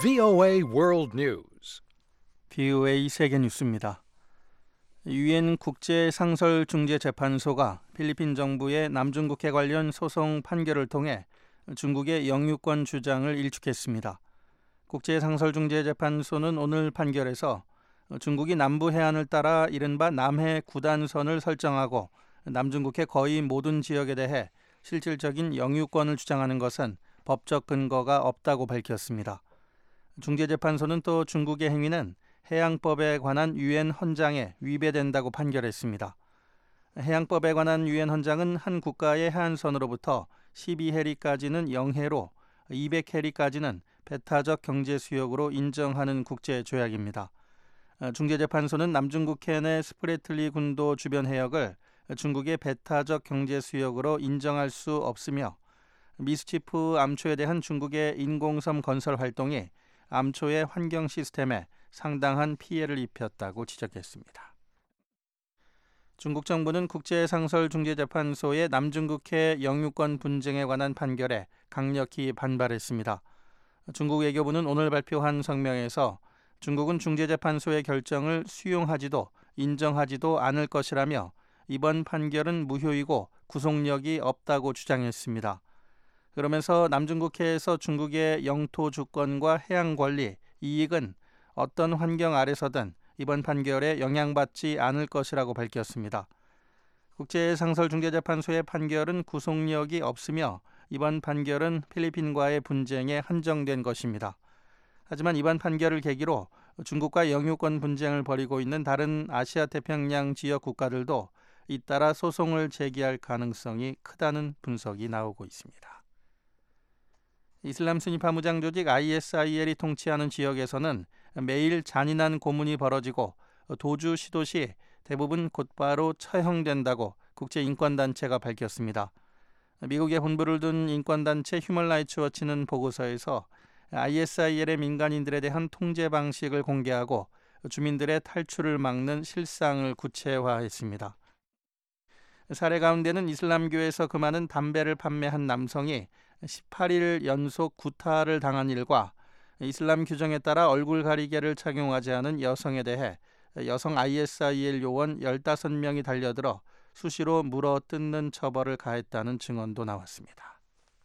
VOA World News. VOA 세계 뉴스입니다. 유엔 국제상설중재재판소가 필리핀 정부의 남중국해 관련 소송 판결을 통해 중국의 영유권 주장을 일축했습니다. 국제상설중재재판소는 오늘 판결에서 중국이 남부 해안을 따라 이른바 남해 구단선을 설정하고 남중국해 거의 모든 지역에 대해 실질적인 영유권을 주장하는 것은 법적 근거가 없다고 밝혔습니다. 중재재판소는 또 중국의 행위는 해양법에 관한 유엔 헌장에 위배된다고 판결했습니다. 해양법에 관한 유엔 헌장은 한 국가의 해안선으로부터 12해리까지는 영해로, 200해리까지는 배타적 경제 수역으로 인정하는 국제 조약입니다. 중재재판소는 남중국해 내 스프레틀리 군도 주변 해역을 중국의 배타적 경제 수역으로 인정할 수 없으며 미스치프 암초에 대한 중국의 인공섬 건설 활동이 암초의 환경 시스템에 상당한 피해를 입혔다고 지적했습니다. 중국 정부는 국제상설중재재판소의 남중국해 영유권 분쟁에 관한 판결에 강력히 반발했습니다. 중국 외교부는 오늘 발표한 성명에서 중국은 중재재판소의 결정을 수용하지도 인정하지도 않을 것이라며 이번 판결은 무효이고 구속력이 없다고 주장했습니다. 그러면서 남중국해에서 중국의 영토 주권과 해양 권리, 이익은 어떤 환경 아래서든 이번 판결에 영향받지 않을 것이라고 밝혔습니다. 국제상설중재재판소의 판결은 구속력이 없으며 이번 판결은 필리핀과의 분쟁에 한정된 것입니다. 하지만 이번 판결을 계기로 중국과 영유권 분쟁을 벌이고 있는 다른 아시아 태평양 지역 국가들도 잇따라 소송을 제기할 가능성이 크다는 분석이 나오고 있습니다. 이슬람 순위파 무장 조직 ISIL이 통치하는 지역에서는 매일 잔인한 고문이 벌어지고 도주 시도 시 대부분 곧바로 처형된다고 국제인권단체가 밝혔습니다. 미국에 본부를 둔 인권단체 휴먼 라이츠 워치는 보고서에서 ISIL의 민간인들에 대한 통제 방식을 공개하고 주민들의 탈출을 막는 실상을 구체화했습니다. 사례 가운데는 이슬람교에서 금하는 담배를 판매한 남성이 18일 연속 구타를 당한 일과 이슬람 규정에 따라 얼굴 가리개를 착용하지 않은 여성에 대해 여성 ISIL 요원 15명이 달려들어 수시로 물어 뜯는 처벌을 가했다는 증언도 나왔습니다.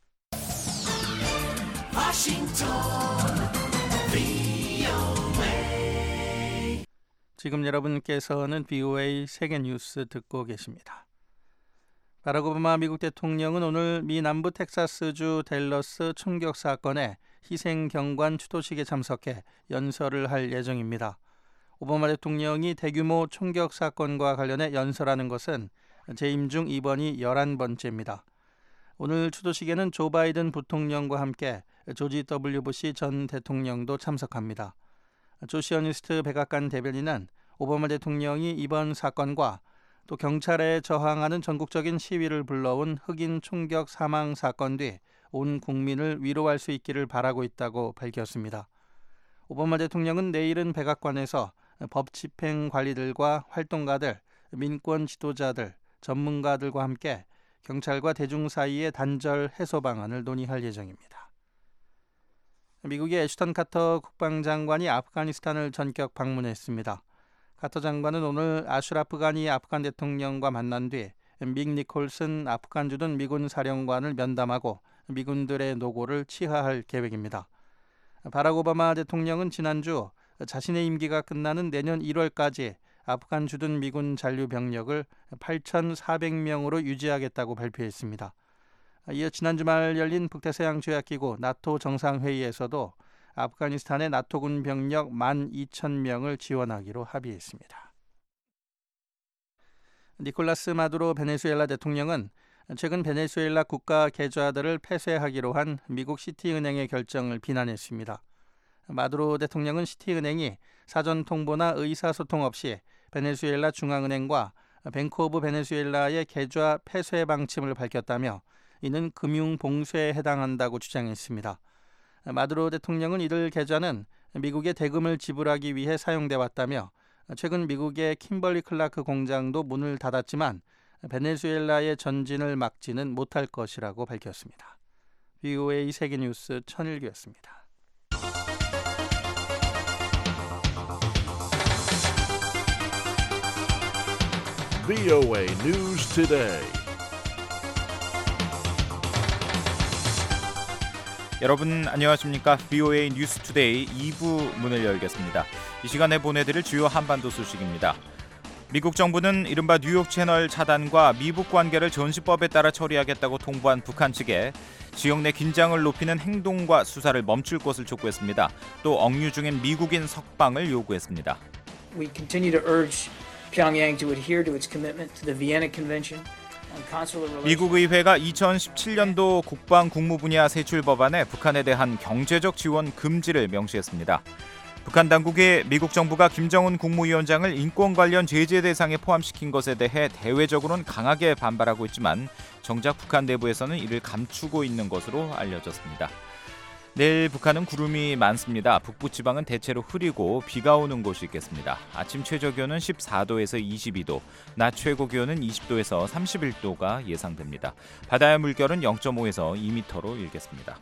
지금 여러분께서는 VOA 세계 뉴스 듣고 계십니다. 바락 오바마 미국 대통령은 오늘 미 남부 텍사스주 댈러스 총격 사건의 희생 경관 추도식에 참석해 연설을 할 예정입니다. 오바마 대통령이 대규모 총격 사건과 관련해 연설하는 것은 재임 중 이번이 11번째입니다. 오늘 추도식에는 조 바이든 부통령과 함께 조지 W. 부시 전 대통령도 참석합니다. 조 시어니스트 백악관 대변인은 오바마 대통령이 이번 사건과 또 경찰에 저항하는 전국적인 시위를 불러온 흑인 총격 사망 사건 뒤 온 국민을 위로할 수 있기를 바라고 있다고 밝혔습니다. 오바마 대통령은 내일은 백악관에서 법 집행 관리들과 활동가들, 민권 지도자들, 전문가들과 함께 경찰과 대중 사이의 단절 해소 방안을 논의할 예정입니다. 미국의 애슈턴 카터 국방장관이 아프가니스탄을 전격 방문했습니다. 카터 장관은 오늘 아슈라프 가니 아프간 대통령과 만난 뒤 믹 니콜슨 아프간 주둔 미군 사령관을 면담하고 미군들의 노고를 치하할 계획입니다. 바락 오바마 대통령은 지난주 자신의 임기가 끝나는 내년 1월까지 아프간 주둔 미군 잔류 병력을 8,400명으로 유지하겠다고 발표했습니다. 이어 지난 주말 열린 북대서양 조약기구 나토 정상회의에서도 아프가니스탄의 나토군 병력 12,000명을 지원하기로 합의했습니다. 니콜라스 마두로 베네수엘라 대통령은 최근 베네수엘라 국가 계좌들을 폐쇄하기로 한 미국 시티은행의 결정을 비난했습니다. 마두로 대통령은 시티은행이 사전 통보나 의사소통 없이 베네수엘라 중앙은행과 뱅크 오브 베네수엘라의 계좌 폐쇄 방침을 밝혔다며 이는 금융 봉쇄에 해당한다고 주장했습니다. 마두로 대통령은 이들 계좌는 미국의 대금을 지불하기 위해 사용돼 왔다며 최근 미국의 킴벌리 클라크 공장도 문을 닫았지만 베네수엘라의 전진을 막지는 못할 것이라고 밝혔습니다. VOA 세계뉴스 천일규였습니다. VOA News Today. 여러분 안녕하십니까? VOA 뉴스 투데이 2부 문을 열겠습니다. 이 시간에 보내드릴 주요 한반도 소식입니다. 미국 정부는 이른바 뉴욕 채널 차단과 미북 관계를 전시법에 따라 처리하겠다고 통보한 북한 측에 지역 내 긴장을 높이는 행동과 수사를 멈출 것을 촉구했습니다. 또 억류 중인 미국인 석방을 요구했습니다. We continue to urge Pyongyang to adhere to its commitment to the Vienna Convention. 미국 의회가 2017년도 국방 국무 분야 세출 법안에 북한에 대한 경제적 지원 금지를 명시했습니다. 북한 당국이 미국 정부가 김정은 국무위원장을 인권 관련 제재 대상에 포함시킨 것에 대해 대외적으로는 강하게 반발하고 있지만 정작 북한 내부에서는 이를 감추고 있는 것으로 알려졌습니다. 내일 북한은 구름이 많습니다. 북부 지방은 대체로 흐리고 비가 오는 곳이 있겠습니다. 아침 최저 기온은 14도에서 22도, 낮 최고 기온은 20도에서 31도가 예상됩니다. 바다의 물결은 0.5에서 2m로 일겠습니다.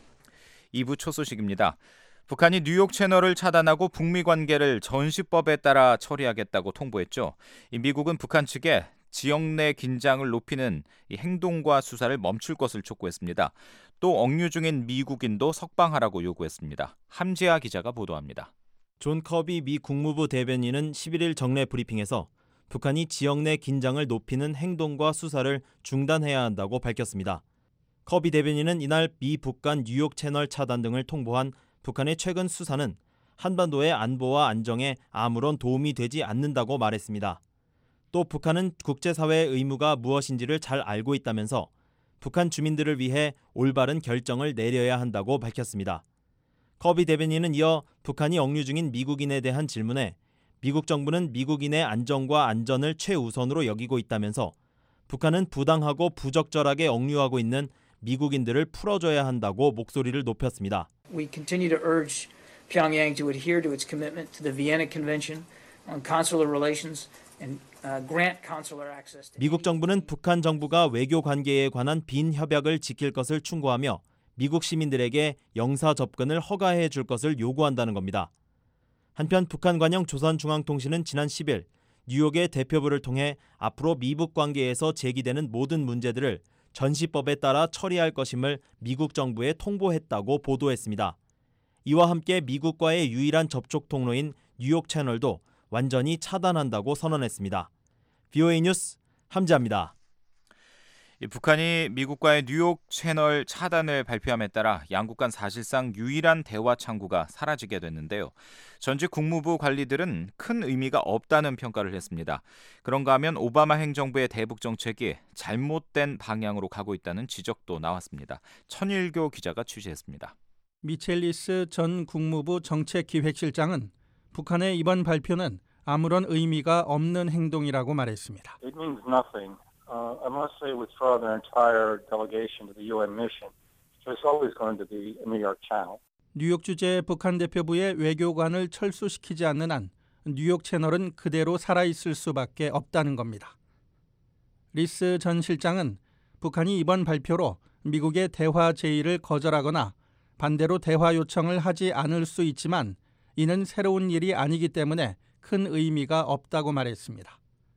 2부 초 소식입니다. 북한이 뉴욕 채널을 차단하고 북미 관계를 전시법에 따라 처리하겠다고 통보했죠. 미국은 북한 측에 지역 내 긴장을 높이는 행동과 수사를 멈출 것을 촉구했습니다. 또 억류 중인 미국인도 석방하라고 요구했습니다. 함지아 기자가 보도합니다. 존 커비 미 국무부 대변인은 11일 정례 브리핑에서 북한이 지역 내 긴장을 높이는 행동과 수사를 중단해야 한다고 밝혔습니다. 커비 대변인은 이날 미 북간 뉴욕 채널 차단 등을 통보한 북한의 최근 수사는 한반도의 안보와 안정에 아무런 도움이 되지 않는다고 말했습니다. 또 북한은 국제사회의 의무가 무엇인지를 잘 알고 있다면서 북한 주민들을 위해 올바른 결정을 내려야 한다고 밝혔습니다. 커비 대변인은 이어 북한이 억류 중인 미국인에 대한 질문에 미국 정부는 미국인의 안정과 안전을 최우선으로 여기고 있다면서 북한은 부당하고 부적절하게 억류하고 있는 미국인들을 풀어줘야 한다고 목소리를 높였습니다. We continue to urge Pyongyang to adhere to its commitment to the Vienna Convention on Consular Relations and grant consular access. 미국 정부는 북한 정부가 외교 관계에 관한 빈 협약을 지킬 것을 충고하며 미국 시민들에게 영사 접근을 허가해 줄 것을 요구한다는 겁니다. 한편 북한 관영 조선중앙통신은 지난 10일 뉴욕의 대표부를 통해 앞으로 미북 관계에서 제기되는 모든 문제들을 전시법에 따라 처리할 것임을 미국 정부에 통보했다고 보도했습니다. 이와 함께 미국과의 유일한 접촉 통로인 뉴욕 채널도 완전히 차단한다고 선언했습니다. VOA 뉴스 함지아입니다. 북한이 미국과의 뉴욕 채널 차단을 발표함에 따라 양국 간 사실상 유일한 대화 창구가 사라지게 됐는데요. 전직 국무부 관리들은 큰 의미가 없다는 평가를 했습니다. 그런가 하면 오바마 행정부의 대북 정책이 잘못된 방향으로 가고 있다는 지적도 나왔습니다. 천일교 기자가 취재했습니다. 미첼리스 전 국무부 정책기획실장은 북한의 이번 발표는 아무런 의미가 없는 행동이라고 말했습니다. It means nothing. Unless they withdraw their entire delegation to the UN mission, so it's always going to be a New York channel. 뉴욕 주재 북한 대표부의 외교관을 철수시키지 않는 한 뉴욕 채널은 그대로 살아있을 수밖에 없다는 겁니다. 리스 전 실장은 북한이 이번 발표로 미국의 대화 제의를 거절하거나 반대로 대화 요청을 하지 않을 수 있지만 이는 새로운 일이 아니기 때문에 큰 의미가 없다고 말했습니다.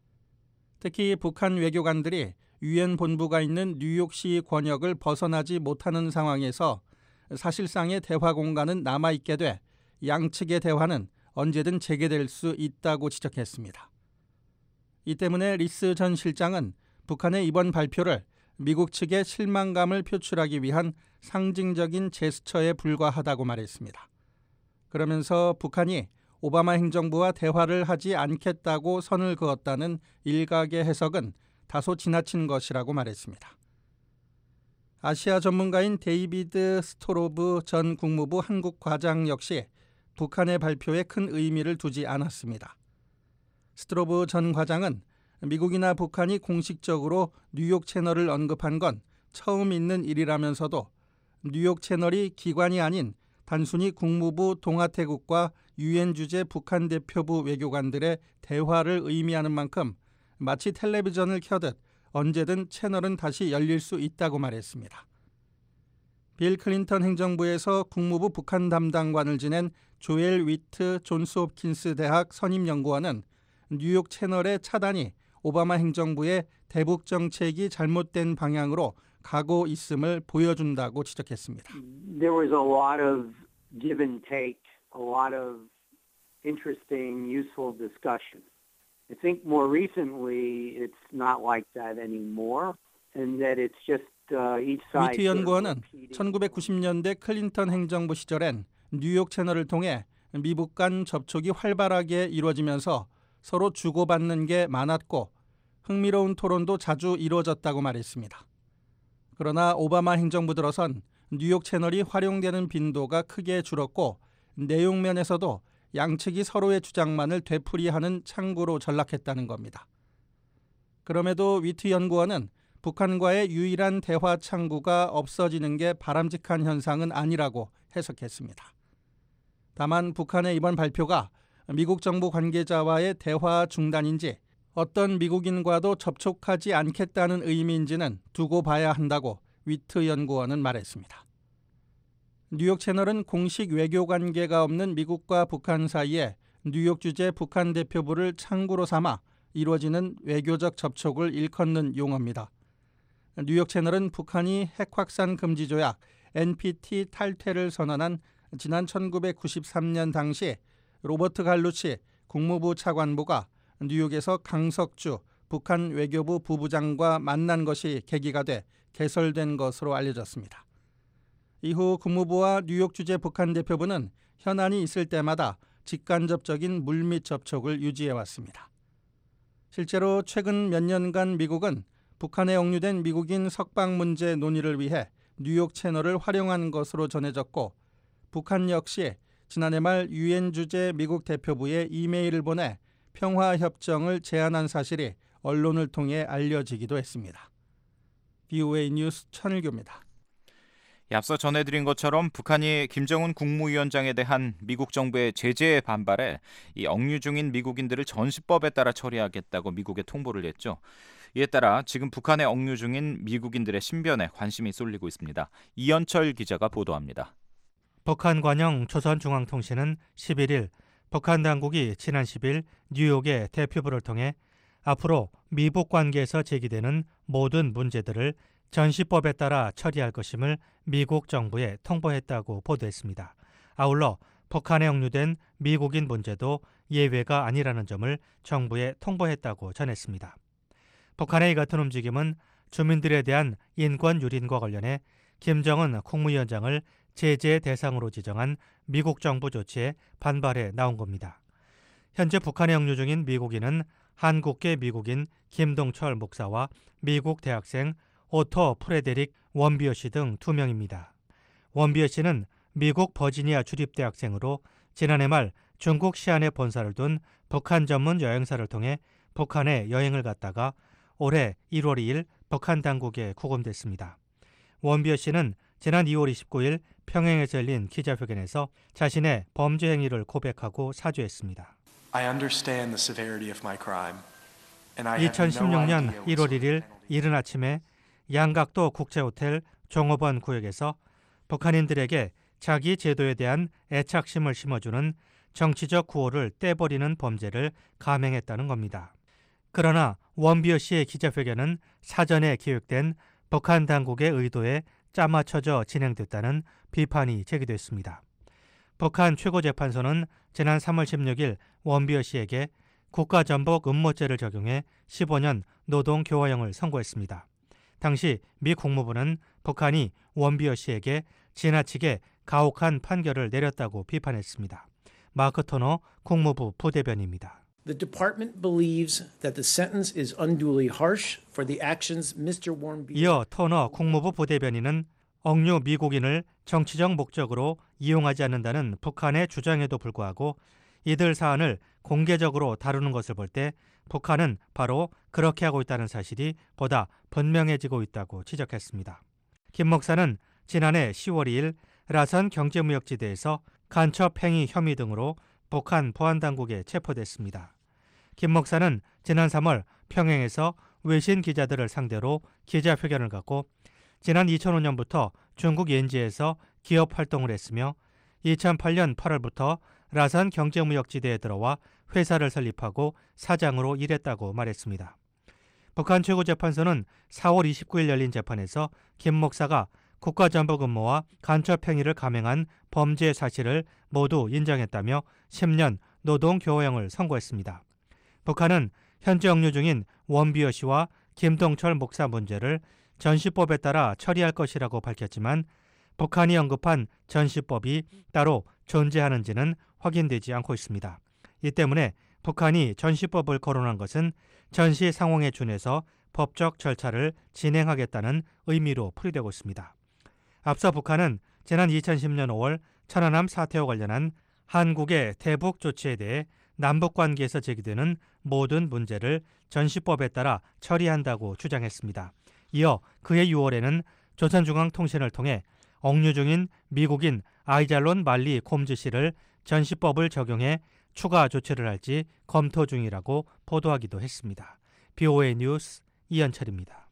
특히 북한 외교관들이 유엔 본부가 있는 뉴욕시 권역을 벗어나지 못하는 상황에서 사실상의 대화 공간은 남아있게 돼 양측의 대화는 언제든 재개될 수 있다고 지적했습니다. 이 때문에 리스 전 실장은 북한의 이번 발표를 미국 측의 실망감을 표출하기 위한 상징적인 제스처에 불과하다고 말했습니다. 그러면서 북한이 오바마 행정부와 대화를 하지 않겠다고 선을 그었다는 일각의 해석은 다소 지나친 것이라고 말했습니다. 아시아 전문가인 데이비드 스토로브 전 국무부 한국 과장 역시 북한의 발표에 큰 의미를 두지 않았습니다. 스토로브 전 과장은 미국이나 북한이 공식적으로 뉴욕 채널을 언급한 건 처음 있는 일이라면서도 뉴욕 채널이 기관이 아닌 단순히 국무부 동아태국과 유엔 주재 북한 대표부 외교관들의 대화를 의미하는 만큼 마치 텔레비전을 켜듯 언제든 채널은 다시 열릴 수 있다고 말했습니다. 빌 클린턴 행정부에서 국무부 북한 담당관을 지낸 조엘 위트 존스 홉킨스 대학 선임연구원은 뉴욕 채널의 차단이 오바마 행정부의 대북 정책이 잘못된 방향으로 가고 있음을 보여준다고 지적했습니다. There was a lot of give and take, a lot of interesting, useful discussion. I think more recently it's not like that anymore, and that it's just each side. 위트 연구원은 1990년대 클린턴 행정부 시절엔 뉴욕 채널을 통해 미국 간 접촉이 활발하게 이루어지면서 서로 주고받는 게 많았고 흥미로운 토론도 자주 이루어졌다고 말했습니다. 그러나 오바마 행정부 들어선 뉴욕 채널이 활용되는 빈도가 크게 줄었고 내용 면에서도 양측이 서로의 주장만을 되풀이하는 창구로 전락했다는 겁니다. 그럼에도 위트 연구원은 북한과의 유일한 대화 창구가 없어지는 게 바람직한 현상은 아니라고 해석했습니다. 다만 북한의 이번 발표가 미국 정부 관계자와의 대화 중단인지 어떤 미국인과도 접촉하지 않겠다는 의미인지는 두고 봐야 한다고 위트 연구원은 말했습니다. 뉴욕 채널은 공식 외교 관계가 없는 미국과 북한 사이에 뉴욕 주재 북한 대표부를 창구로 삼아 이루어지는 외교적 접촉을 일컫는 용어입니다. 뉴욕 채널은 북한이 핵 확산 금지 조약 NPT 탈퇴를 선언한 지난 1993년 당시 로버트 갈루치 국무부 차관보가 뉴욕에서 강석주 북한 외교부 부부장과 만난 것이 계기가 돼 개설된 것으로 알려졌습니다. 이후 국무부와 뉴욕 주재 북한 대표부는 현안이 있을 때마다 직간접적인 물밑 접촉을 유지해왔습니다. 실제로 최근 몇 년간 미국은 북한에 억류된 미국인 석방 문제 논의를 위해 뉴욕 채널을 활용한 것으로 전해졌고 북한 역시 지난해 말 유엔 주재 미국 대표부에 이메일을 보내 평화협정을 제안한 사실이 언론을 통해 알려지기도 했습니다. VOA 뉴스 천일교입니다. 앞서 전해드린 것처럼 북한이 김정은 국무위원장에 대한 미국 정부의 제재에 반발해 이 억류 중인 미국인들을 전시법에 따라 처리하겠다고 미국에 통보를 했죠. 이에 따라 지금 북한에 억류 중인 미국인들의 신변에 관심이 쏠리고 있습니다. 이현철 기자가 보도합니다. 북한 관영 조선중앙통신은 11일 북한 당국이 지난 10일 뉴욕의 대표부를 통해 앞으로 미북 관계에서 제기되는 모든 문제들을 전시법에 따라 처리할 것임을 미국 정부에 통보했다고 보도했습니다. 아울러 북한에 억류된 미국인 문제도 예외가 아니라는 점을 정부에 통보했다고 전했습니다. 북한의 이 같은 움직임은 주민들에 대한 인권 유린과 관련해 김정은 국무위원장을 제재 대상으로 지정한 미국 정부 조치에 반발해 나온 겁니다. 현재 북한에 억류 중인 미국인은 한국계 미국인 김동철 목사와 미국 대학생 오토 프레데릭 원비어 씨 등 2명입니다. 원비어 씨는 미국 버지니아 주립대학생으로 지난해 말 중국 시안에 본사를 둔 북한 전문 여행사를 통해 북한에 여행을 갔다가 올해 1월 2일 북한 당국에 구금됐습니다. 원비어 씨는 지난 2월 29일 평양에서 열린 기자회견에서 자신의 범죄 행위를 고백하고 사죄했습니다. 2016년 1월 1일 이른 아침에 양각도 국제호텔 종업원 구역에서 북한인들에게 자기 제도에 대한 애착심을 심어주는 정치적 구호를 떼버리는 범죄를 감행했다는 겁니다. 그러나 원비어 씨의 기자회견은 사전에 기획된 북한 당국의 의도에 짜맞춰져 진행됐다는 비판이 제기됐습니다. 북한 최고재판소는 지난 3월 16일 원비어 씨에게 국가전복 음모죄를 적용해 15년 노동교화형을 선고했습니다. 당시 미 국무부는 북한이 원비어 씨에게 지나치게 가혹한 판결을 내렸다고 비판했습니다. 마크 토너 국무부 부대변인입니다. The department believes that the sentence is unduly harsh for the actions Mr. Warmbier. 이어 토너 국무부 부대변인은 억류 미국인을 정치적 목적으로 이용하지 않는다는 북한의 주장에도 불구하고 이들 사안을 공개적으로 다루는 것을 볼 때 북한은 바로 그렇게 하고 있다는 사실이 보다 분명해지고 있다고 지적했습니다. 김 목사는 지난해 10월 2일 라선 경제무역지대에서 간첩행위 혐의 등으로 북한 보안당국에 체포됐습니다. 김 목사는 지난 3월 평양에서 외신 기자들을 상대로 기자회견을 갖고 지난 2005년부터 중국 옌지에서 기업 활동을 했으며 2008년 8월부터 라산 경제무역지대에 들어와 회사를 설립하고 사장으로 일했다고 말했습니다. 북한 최고재판소는 4월 29일 열린 재판에서 김 목사가 국가전복 음모와 간첩 행위를 감행한 범죄 사실을 모두 인정했다며 10년 노동교화형을 선고했습니다. 북한은 현재 억류 중인 원비어 씨와 김동철 목사 문제를 전시법에 따라 처리할 것이라고 밝혔지만 북한이 언급한 전시법이 따로 존재하는지는 확인되지 않고 있습니다. 이 때문에 북한이 전시법을 거론한 것은 전시 상황에 준해서 법적 절차를 진행하겠다는 의미로 풀이되고 있습니다. 앞서 북한은 지난 2010년 5월 천안함 사태와 관련한 한국의 대북 조치에 대해 남북관계에서 제기되는 모든 문제를 전시법에 따라 처리한다고 주장했습니다. 이어 그해 6월에는 조선중앙통신을 통해 억류 중인 미국인 아이잘론 말리 콤즈 씨를 전시법을 적용해 추가 조치를 할지 검토 중이라고 보도하기도 했습니다. BOA 뉴스 이현철입니다.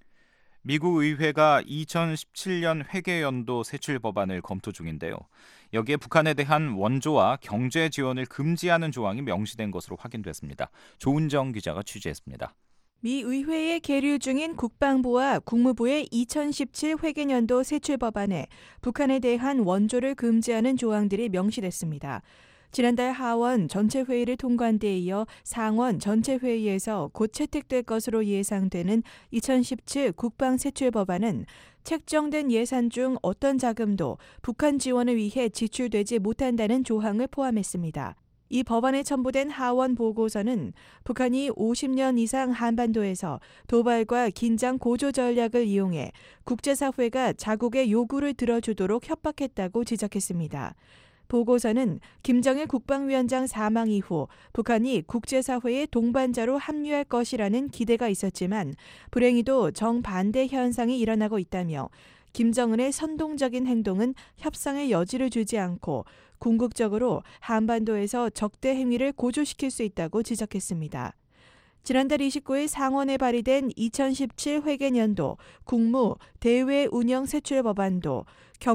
미국 의회가 2017년 회계연도 세출 법안을 검토 중인데요. 여기에 북한에 대한 원조와 경제 지원을 금지하는 조항이 명시된 것으로 확인됐습니다. 조은정 기자가 취재했습니다. 미 의회에 계류 중인 국방부와 국무부의 2017 회계연도 세출 법안에 북한에 대한 원조를 금지하는 조항들이 명시됐습니다. 지난달 하원 전체 회의를 통과한 데 이어 상원 전체 회의에서 곧 채택될 것으로 예상되는 2017 국방 세출 법안은 책정된 예산 중 어떤 자금도 북한 지원을 위해 지출되지 못한다는 조항을 포함했습니다. 이 법안에 첨부된 하원 보고서는 북한이 50년 이상 한반도에서 도발과 긴장 고조 전략을 이용해 국제사회가 자국의 요구를 들어주도록 협박했다고 지적했습니다. 보고서는 김정일 국방위원장 사망 이후 북한이 국제사회의 동반자로 합류할 것이라는 기대가 있었지만 불행히도 정반대 현상이 일어나고 있다며 김정은의 선동적인 행동은 협상의 여지를 주지 않고 궁극적으로 한반도에서 적대 행위를 고조시킬 수 있다고 지적했습니다. 지난달 29일 상원에 발의된 2017 회계연도 국무 대외 운영 세출 법안도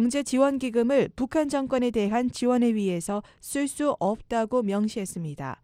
경제지원기금을 북한 정권에 대한 지원에 위해서 쓸 수 없다고 명시했습니다.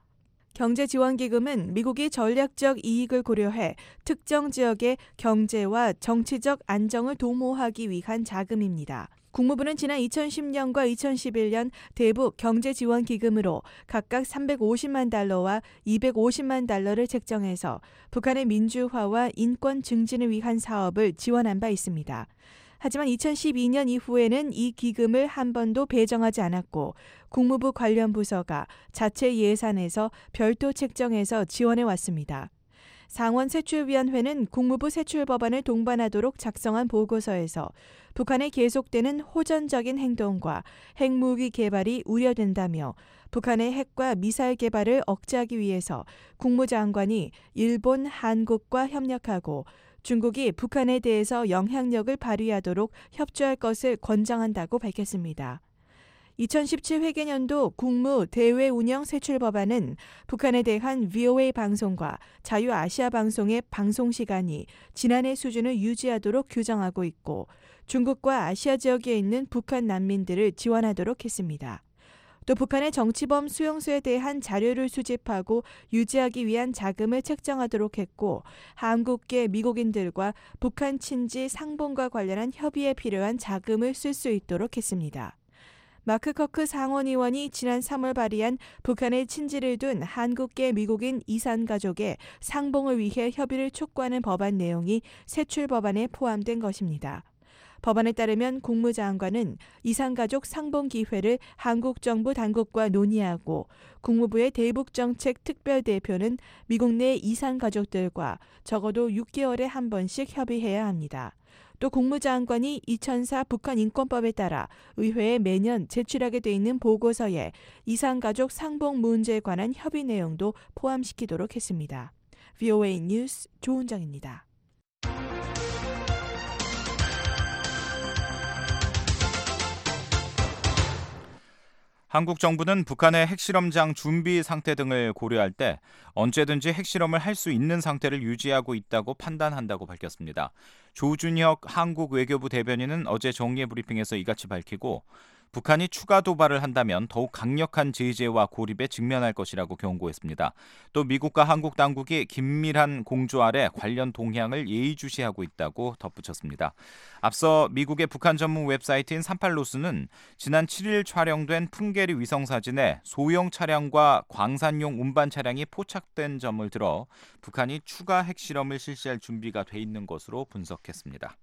경제지원기금은 미국이 전략적 이익을 고려해 특정 지역의 경제와 정치적 안정을 도모하기 위한 자금입니다. 국무부는 지난 2010년과 2011년 대북 경제지원기금으로 각각 350만 달러와 250만 달러를 책정해서 북한의 민주화와 인권 증진을 위한 사업을 지원한 바 있습니다. 하지만 2012년 이후에는 이 기금을 한 번도 배정하지 않았고 국무부 관련 부서가 자체 예산에서 별도 책정해서 지원해 왔습니다. 상원 세출위원회는 국무부 세출 법안을 동반하도록 작성한 보고서에서 북한의 계속되는 호전적인 행동과 핵무기 개발이 우려된다며 북한의 핵과 미사일 개발을 억제하기 위해서 국무장관이 일본, 한국과 협력하고 중국이 북한에 대해서 영향력을 발휘하도록 협조할 것을 권장한다고 밝혔습니다. 2017 회계연도 국무 대외 운영 세출 법안은 북한에 대한 VOA 방송과 자유아시아 방송의 방송 시간이 지난해 수준을 유지하도록 규정하고 있고 중국과 아시아 지역에 있는 북한 난민들을 지원하도록 했습니다. 또 북한의 정치범 수용소에 대한 자료를 수집하고 유지하기 위한 자금을 책정하도록 했고 한국계 미국인들과 북한 친지 상봉과 관련한 협의에 필요한 자금을 쓸 수 있도록 했습니다. 마크 커크 상원의원이 지난 3월 발의한 북한의 친지를 둔 한국계 미국인 이산 가족의 상봉을 위해 협의를 촉구하는 법안 내용이 세출 법안에 포함된 것입니다. 법안에 따르면 국무장관은 이산가족 상봉 기회를 한국 정부 당국과 논의하고 국무부의 대북정책 특별대표는 미국 내 이산가족들과 적어도 6개월에 한 번씩 협의해야 합니다. 또 국무장관이 2004 북한 인권법에 따라 의회에 매년 제출하게 돼 있는 보고서에 이산가족 상봉 문제에 관한 협의 내용도 포함시키도록 했습니다. VOA 뉴스 조은정입니다. 한국 정부는 북한의 핵실험장 준비 상태 등을 고려할 때 언제든지 핵실험을 할 수 있는 상태를 유지하고 있다고 판단한다고 밝혔습니다. 조준혁 한국 외교부 대변인은 어제 정례 브리핑에서 이같이 밝히고 북한이 추가 도발을 한다면 더욱 강력한 제재와 고립에 직면할 것이라고 경고했습니다. 또 미국과 한국 당국이 긴밀한 공조 아래 관련 동향을 예의주시하고 있다고 덧붙였습니다. 앞서 미국의 북한 전문 웹사이트인 38노스는 지난 7일 촬영된 풍계리 위성사진에 소형 차량과 광산용 운반 차량이 포착된 점을 들어 북한이 추가 핵실험을 실시할 준비가 돼 있는 것으로 분석했습니다.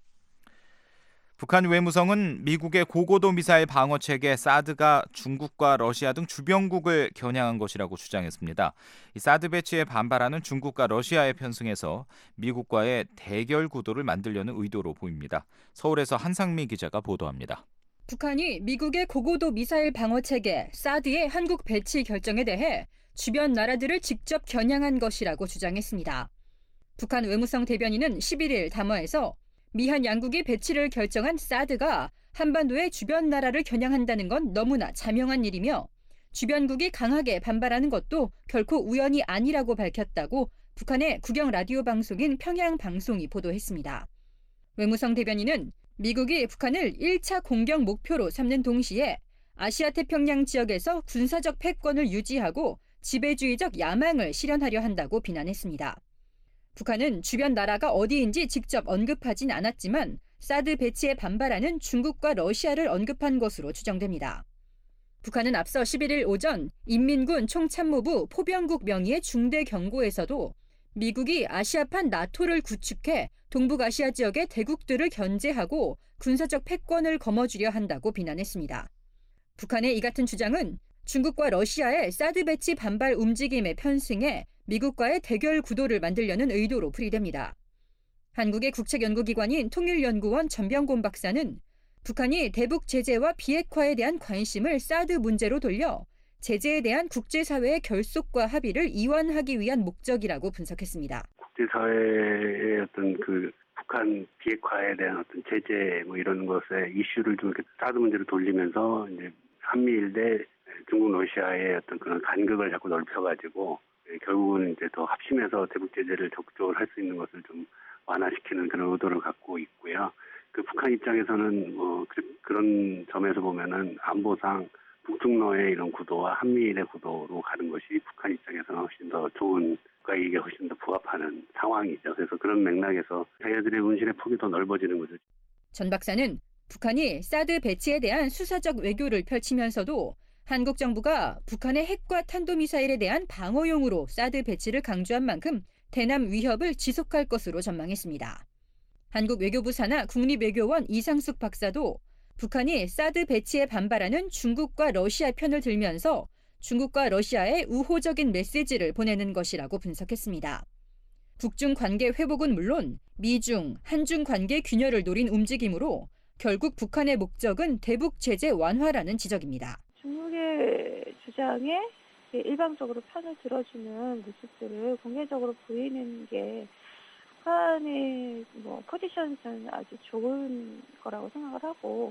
북한 외무성은 미국의 고고도 미사일 방어체계 사드가 중국과 러시아 등 주변국을 겨냥한 것이라고 주장했습니다. 이 사드 배치에 반발하는 중국과 러시아에 편승해서 미국과의 대결 구도를 만들려는 의도로 보입니다. 서울에서 한상미 기자가 보도합니다. 북한이 미국의 고고도 미사일 방어체계 사드의 한국 배치 결정에 대해 주변 나라들을 직접 겨냥한 것이라고 주장했습니다. 북한 외무성 대변인은 11일 담화에서 미한 양국이 배치를 결정한 사드가 한반도의 주변 나라를 겨냥한다는 건 너무나 자명한 일이며 주변국이 강하게 반발하는 것도 결코 우연이 아니라고 밝혔다고 북한의 국영 라디오 방송인 평양방송이 보도했습니다. 외무성 대변인은 미국이 북한을 1차 공격 목표로 삼는 동시에 아시아 태평양 지역에서 군사적 패권을 유지하고 지배주의적 야망을 실현하려 한다고 비난했습니다. 북한은 주변 나라가 어디인지 직접 언급하진 않았지만 사드 배치에 반발하는 중국과 러시아를 언급한 것으로 추정됩니다. 북한은 앞서 11일 오전 인민군 총참모부 포병국 명의의 중대 경고에서도 미국이 아시아판 나토를 구축해 동북아시아 지역의 대국들을 견제하고 군사적 패권을 거머쥐려 한다고 비난했습니다. 북한의 이 같은 주장은 중국과 러시아의 사드 배치 반발 움직임에 편승해 미국과의 대결 구도를 만들려는 의도로 풀이됩니다. 한국의 국책연구기관인 통일연구원 전병곤 박사는 북한이 대북 제재와 비핵화에 대한 관심을 사드 문제로 돌려 제재에 대한 국제사회의 결속과 합의를 이완하기 위한 목적이라고 분석했습니다. 국제사회의 어떤 북한 비핵화에 대한 어떤 제재 이런 것에 이슈를 좀 사드 문제로 돌리면서 이제 한미일 대 중국 러시아의 어떤 그런 간극을 자꾸 넓혀가지고 결국은 이제 더 합심해서 대북 제재를 적극적으로 할 수 있는 것을 좀 완화시키는 그런 의도를 갖고 있고요. 북한 입장에서는 그런 점에서 보면은 안보상 북중러의 이런 구도와 한미일의 구도로 가는 것이 북한 입장에서는 훨씬 더 좋은 국가이익에 훨씬 더 부합하는 상황이죠. 그래서 그런 맥락에서 자기들의 운신의 폭이 더 넓어지는 거죠. 전 박사는 북한이 사드 배치에 대한 수사적 외교를 펼치면서도 한국 정부가 북한의 핵과 탄도미사일에 대한 방어용으로 사드 배치를 강조한 만큼 대남 위협을 지속할 것으로 전망했습니다. 한국 외교부 산하 국립외교원 이상숙 박사도 북한이 사드 배치에 반발하는 중국과 러시아 편을 들면서 중국과 러시아에 우호적인 메시지를 보내는 것이라고 분석했습니다. 북중 관계 회복은 물론 미중, 한중 관계 균열을 노린 움직임으로 결국 북한의 목적은 대북 제재 완화라는 지적입니다. 중국의 주장에 일방적으로 편을 들어주는 모습들을 공개적으로 보이는 게 북한의 포지션은 아주 좋은 거라고 생각을 하고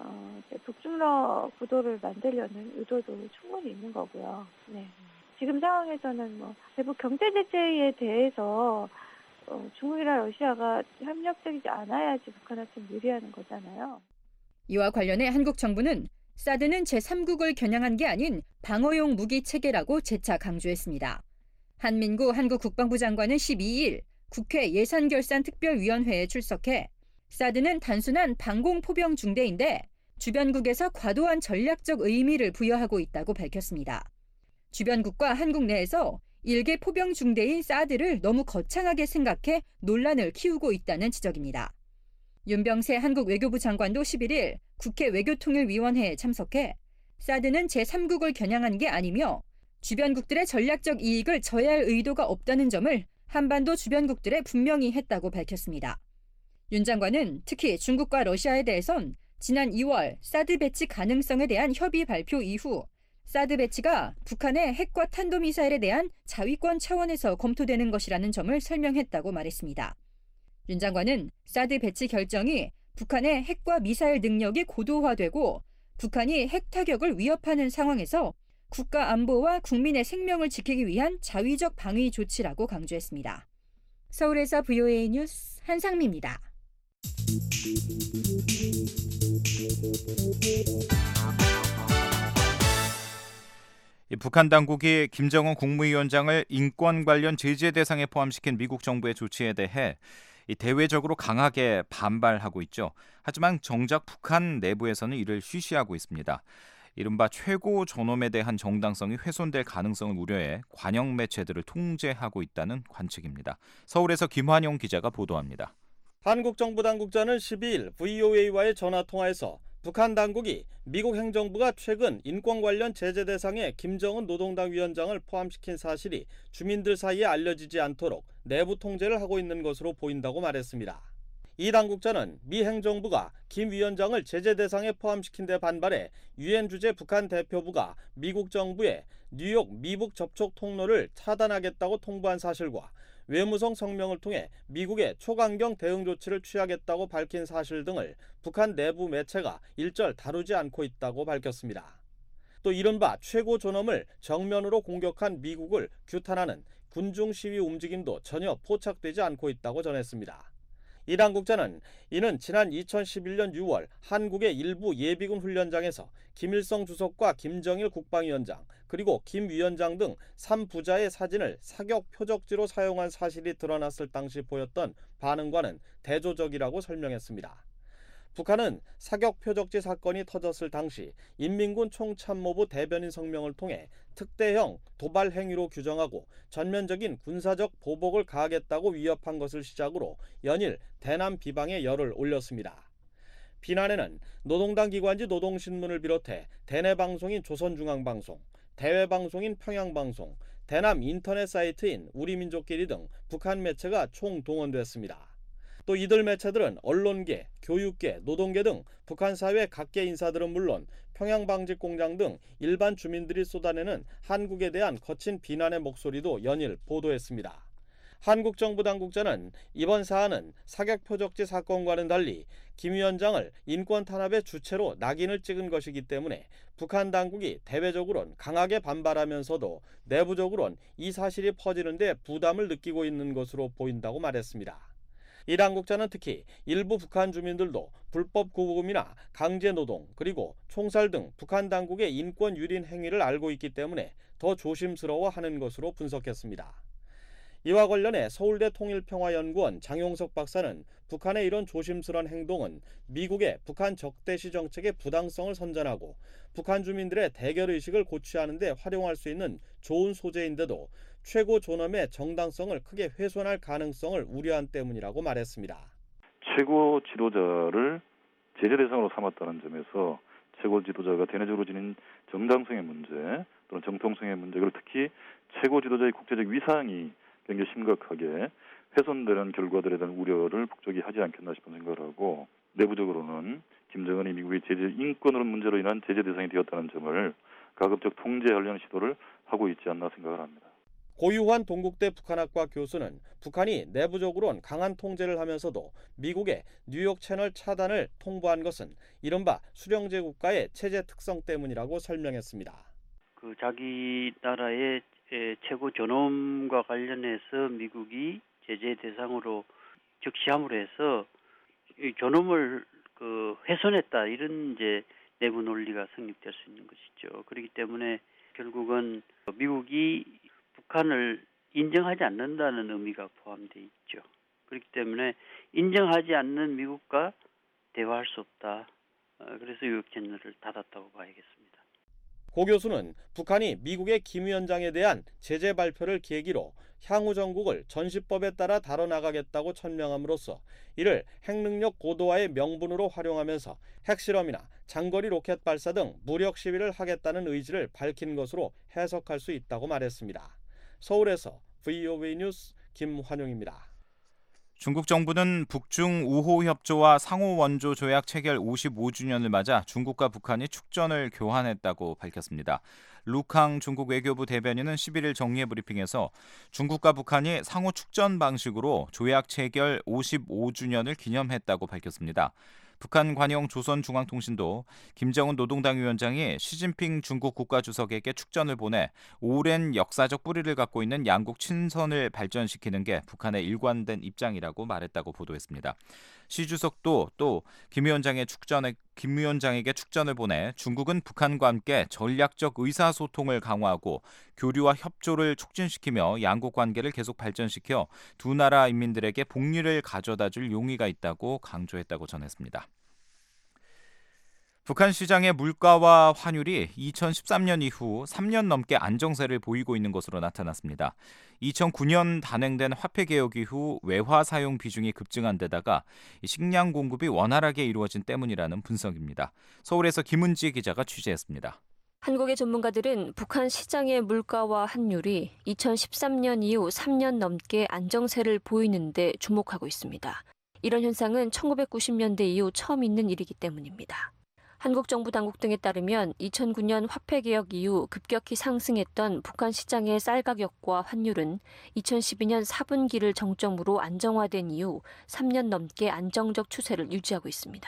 북중러 구도를 만들려는 의도도 충분히 있는 거고요. 네. 지금 상황에서는 대북 경제 제재에 대해서 중국이나 러시아가 협력적이지 않아야지 북한한테 무리하는 거잖아요. 이와 관련해 한국 정부는 사드는 제3국을 겨냥한 게 아닌 방어용 무기 체계라고 재차 강조했습니다. 한민구 한국 국방부 장관은 12일 국회 예산결산특별위원회에 출석해 사드는 단순한 방공포병 중대인데 주변국에서 과도한 전략적 의미를 부여하고 있다고 밝혔습니다. 주변국과 한국 내에서 일개 포병 중대인 사드를 너무 거창하게 생각해 논란을 키우고 있다는 지적입니다. 윤병세 한국 외교부 장관도 11일 국회 외교통일위원회에 참석해 사드는 제3국을 겨냥한 게 아니며 주변국들의 전략적 이익을 저해할 의도가 없다는 점을 한반도 주변국들에 분명히 했다고 밝혔습니다. 윤 장관은 특히 중국과 러시아에 대해선 지난 2월 사드 배치 가능성에 대한 협의 발표 이후 사드 배치가 북한의 핵과 탄도미사일에 대한 자위권 차원에서 검토되는 것이라는 점을 설명했다고 말했습니다. 윤 장관은 사드 배치 결정이 북한의 핵과 미사일 능력이 고도화되고 북한이 핵 타격을 위협하는 상황에서 국가 안보와 국민의 생명을 지키기 위한 자위적 방위 조치라고 강조했습니다. 서울에서 VOA 뉴스 한상미입니다. 북한 당국이 김정은 국무위원장을 인권 관련 제재 대상에 포함시킨 미국 정부의 조치에 대해 대외적으로 강하게 반발하고 있죠. 하지만 정작 북한 내부에서는 이를 쉬쉬하고 있습니다. 이른바 최고 존엄에 대한 정당성이 훼손될 가능성을 우려해 관영 매체들을 통제하고 있다는 관측입니다. 서울에서 김환용 기자가 보도합니다. 한국 정부 당국자는 12일 VOA와의 전화통화에서 북한 당국이 미국 행정부가 최근 인권 관련 제재 대상에 김정은 노동당 위원장을 포함시킨 사실이 주민들 사이에 알려지지 않도록 내부 통제를 하고 있는 것으로 보인다고 말했습니다. 이 당국자는 미 행정부가 김 위원장을 제재 대상에 포함시킨 데 반발해 유엔 주재 북한 대표부가 미국 정부에 뉴욕 미북 접촉 통로를 차단하겠다고 통보한 사실과 외무성 성명을 통해 미국의 초강경 대응 조치를 취하겠다고 밝힌 사실 등을 북한 내부 매체가 일절 다루지 않고 있다고 밝혔습니다. 또 이른바 최고 존엄을 정면으로 공격한 미국을 규탄하는 군중 시위 움직임도 전혀 포착되지 않고 있다고 전했습니다. 이 당국자는 이는 지난 2011년 6월 한국의 일부 예비군 훈련장에서 김일성 주석과 김정일 국방위원장 그리고 김 위원장 등 3부자의 사진을 사격 표적지로 사용한 사실이 드러났을 당시 보였던 반응과는 대조적이라고 설명했습니다. 북한은 사격 표적지 사건이 터졌을 당시 인민군 총참모부 대변인 성명을 통해 특대형 도발 행위로 규정하고 전면적인 군사적 보복을 가하겠다고 위협한 것을 시작으로 연일 대남 비방에 열을 올렸습니다. 비난에는 노동당 기관지 노동신문을 비롯해 대내 방송인 조선중앙방송, 대외 방송인 평양방송, 대남 인터넷 사이트인 우리민족끼리 등 북한 매체가 총동원됐습니다. 또 이들 매체들은 언론계, 교육계, 노동계 등 북한 사회 각계 인사들은 물론 평양방직공장 등 일반 주민들이 쏟아내는 한국에 대한 거친 비난의 목소리도 연일 보도했습니다. 한국 정부 당국자는 이번 사안은 사격 표적지 사건과는 달리 김 위원장을 인권 탄압의 주체로 낙인을 찍은 것이기 때문에 북한 당국이 대외적으로는 강하게 반발하면서도 내부적으로는 이 사실이 퍼지는 데 부담을 느끼고 있는 것으로 보인다고 말했습니다. 이 당국자는 특히 일부 북한 주민들도 불법 구금이나 강제노동 그리고 총살 등 북한 당국의 인권 유린 행위를 알고 있기 때문에 더 조심스러워하는 것으로 분석했습니다. 이와 관련해 서울대 통일평화연구원 장용석 박사는 북한의 이런 조심스러운 행동은 미국의 북한 적대시 정책의 부당성을 선전하고 북한 주민들의 대결의식을 고취하는 데 활용할 수 있는 좋은 소재인데도 최고 존엄의 정당성을 크게 훼손할 가능성을 우려한 때문이라고 말했습니다. 최고 지도자를 제재 대상으로 삼았다는 점에서 최고 지도자가 대내적으로 지닌 정당성의 문제 또는 정통성의 문제 그리고 특히 최고 지도자의 국제적 위상이 굉장히 심각하게 훼손되는 결과들에 대한 우려를 북쪽이 하지 않겠나 싶은 생각을 하고 내부적으로는 김정은이 미국의 인권으로 문제로 인한 제재 대상이 되었다는 점을 가급적 통제하려는 시도를 하고 있지 않나 생각을 합니다. 고유환 동국대 북한학과 교수는 북한이 내부적으로는 강한 통제를 하면서도 미국의 뉴욕 채널 차단을 통보한 것은 이른바 수령제 국가의 체제 특성 때문이라고 설명했습니다. 자기 나라의 최고 존엄과 관련해서 미국이 제재 대상으로 적시함으로 해서 존엄을 훼손했다 이런 이제 내부 논리가 성립될 수 있는 것이죠. 그렇기 때문에 결국은 미국이 북한을 인정하지 않는다는 의미가 포함되어 있죠. 그렇기 때문에 인정하지 않는 미국과 대화할 수 없다. 그래서 뉴욕 채널을 닫았다고 봐야겠습니다. 고 교수는 북한이 미국의 김 위원장에 대한 제재 발표를 계기로 향후 정국을 전시법에 따라 다뤄나가겠다고 천명함으로써 이를 핵능력 고도화의 명분으로 활용하면서 핵실험이나 장거리 로켓 발사 등 무력 시위를 하겠다는 의지를 밝힌 것으로 해석할 수 있다고 말했습니다. 서울에서 VOA 뉴스 김환용입니다. 중국 정부는 북중 우호협조와 상호원조 조약 체결 55주년을 맞아 중국과 북한이 축전을 교환했다고 밝혔습니다. 루캉 중국 외교부 대변인은 11일 정례 브리핑에서 중국과 북한이 상호 축전 방식으로 조약 체결 55주년을 기념했다고 밝혔습니다. 북한 관영 조선중앙통신도 김정은 노동당 위원장이 시진핑 중국 국가주석에게 축전을 보내 오랜 역사적 뿌리를 갖고 있는 양국 친선을 발전시키는 게 북한의 일관된 입장이라고 말했다고 보도했습니다. 시 주석도 또 김 위원장에게 축전을 보내 중국은 북한과 함께 전략적 의사소통을 강화하고 교류와 협조를 촉진시키며 양국 관계를 계속 발전시켜 두 나라 인민들에게 복리를 가져다줄 용의가 있다고 강조했다고 전했습니다. 북한 시장의 물가와 환율이 2013년 이후 3년 넘게 안정세를 보이고 있는 것으로 나타났습니다. 2009년 단행된 화폐개혁 이후 외화 사용 비중이 급증한 데다가 식량 공급이 원활하게 이루어진 때문이라는 분석입니다. 서울에서 김은지 기자가 취재했습니다. 한국의 전문가들은 북한 시장의 물가와 환율이 2013년 이후 3년 넘게 안정세를 보이는 데 주목하고 있습니다. 이런 현상은 1990년대 이후 처음 있는 일이기 때문입니다. 한국 정부 당국 등에 따르면 2009년 화폐개혁 이후 급격히 상승했던 북한 시장의 쌀 가격과 환율은 2012년 4분기를 정점으로 안정화된 이후 3년 넘게 안정적 추세를 유지하고 있습니다.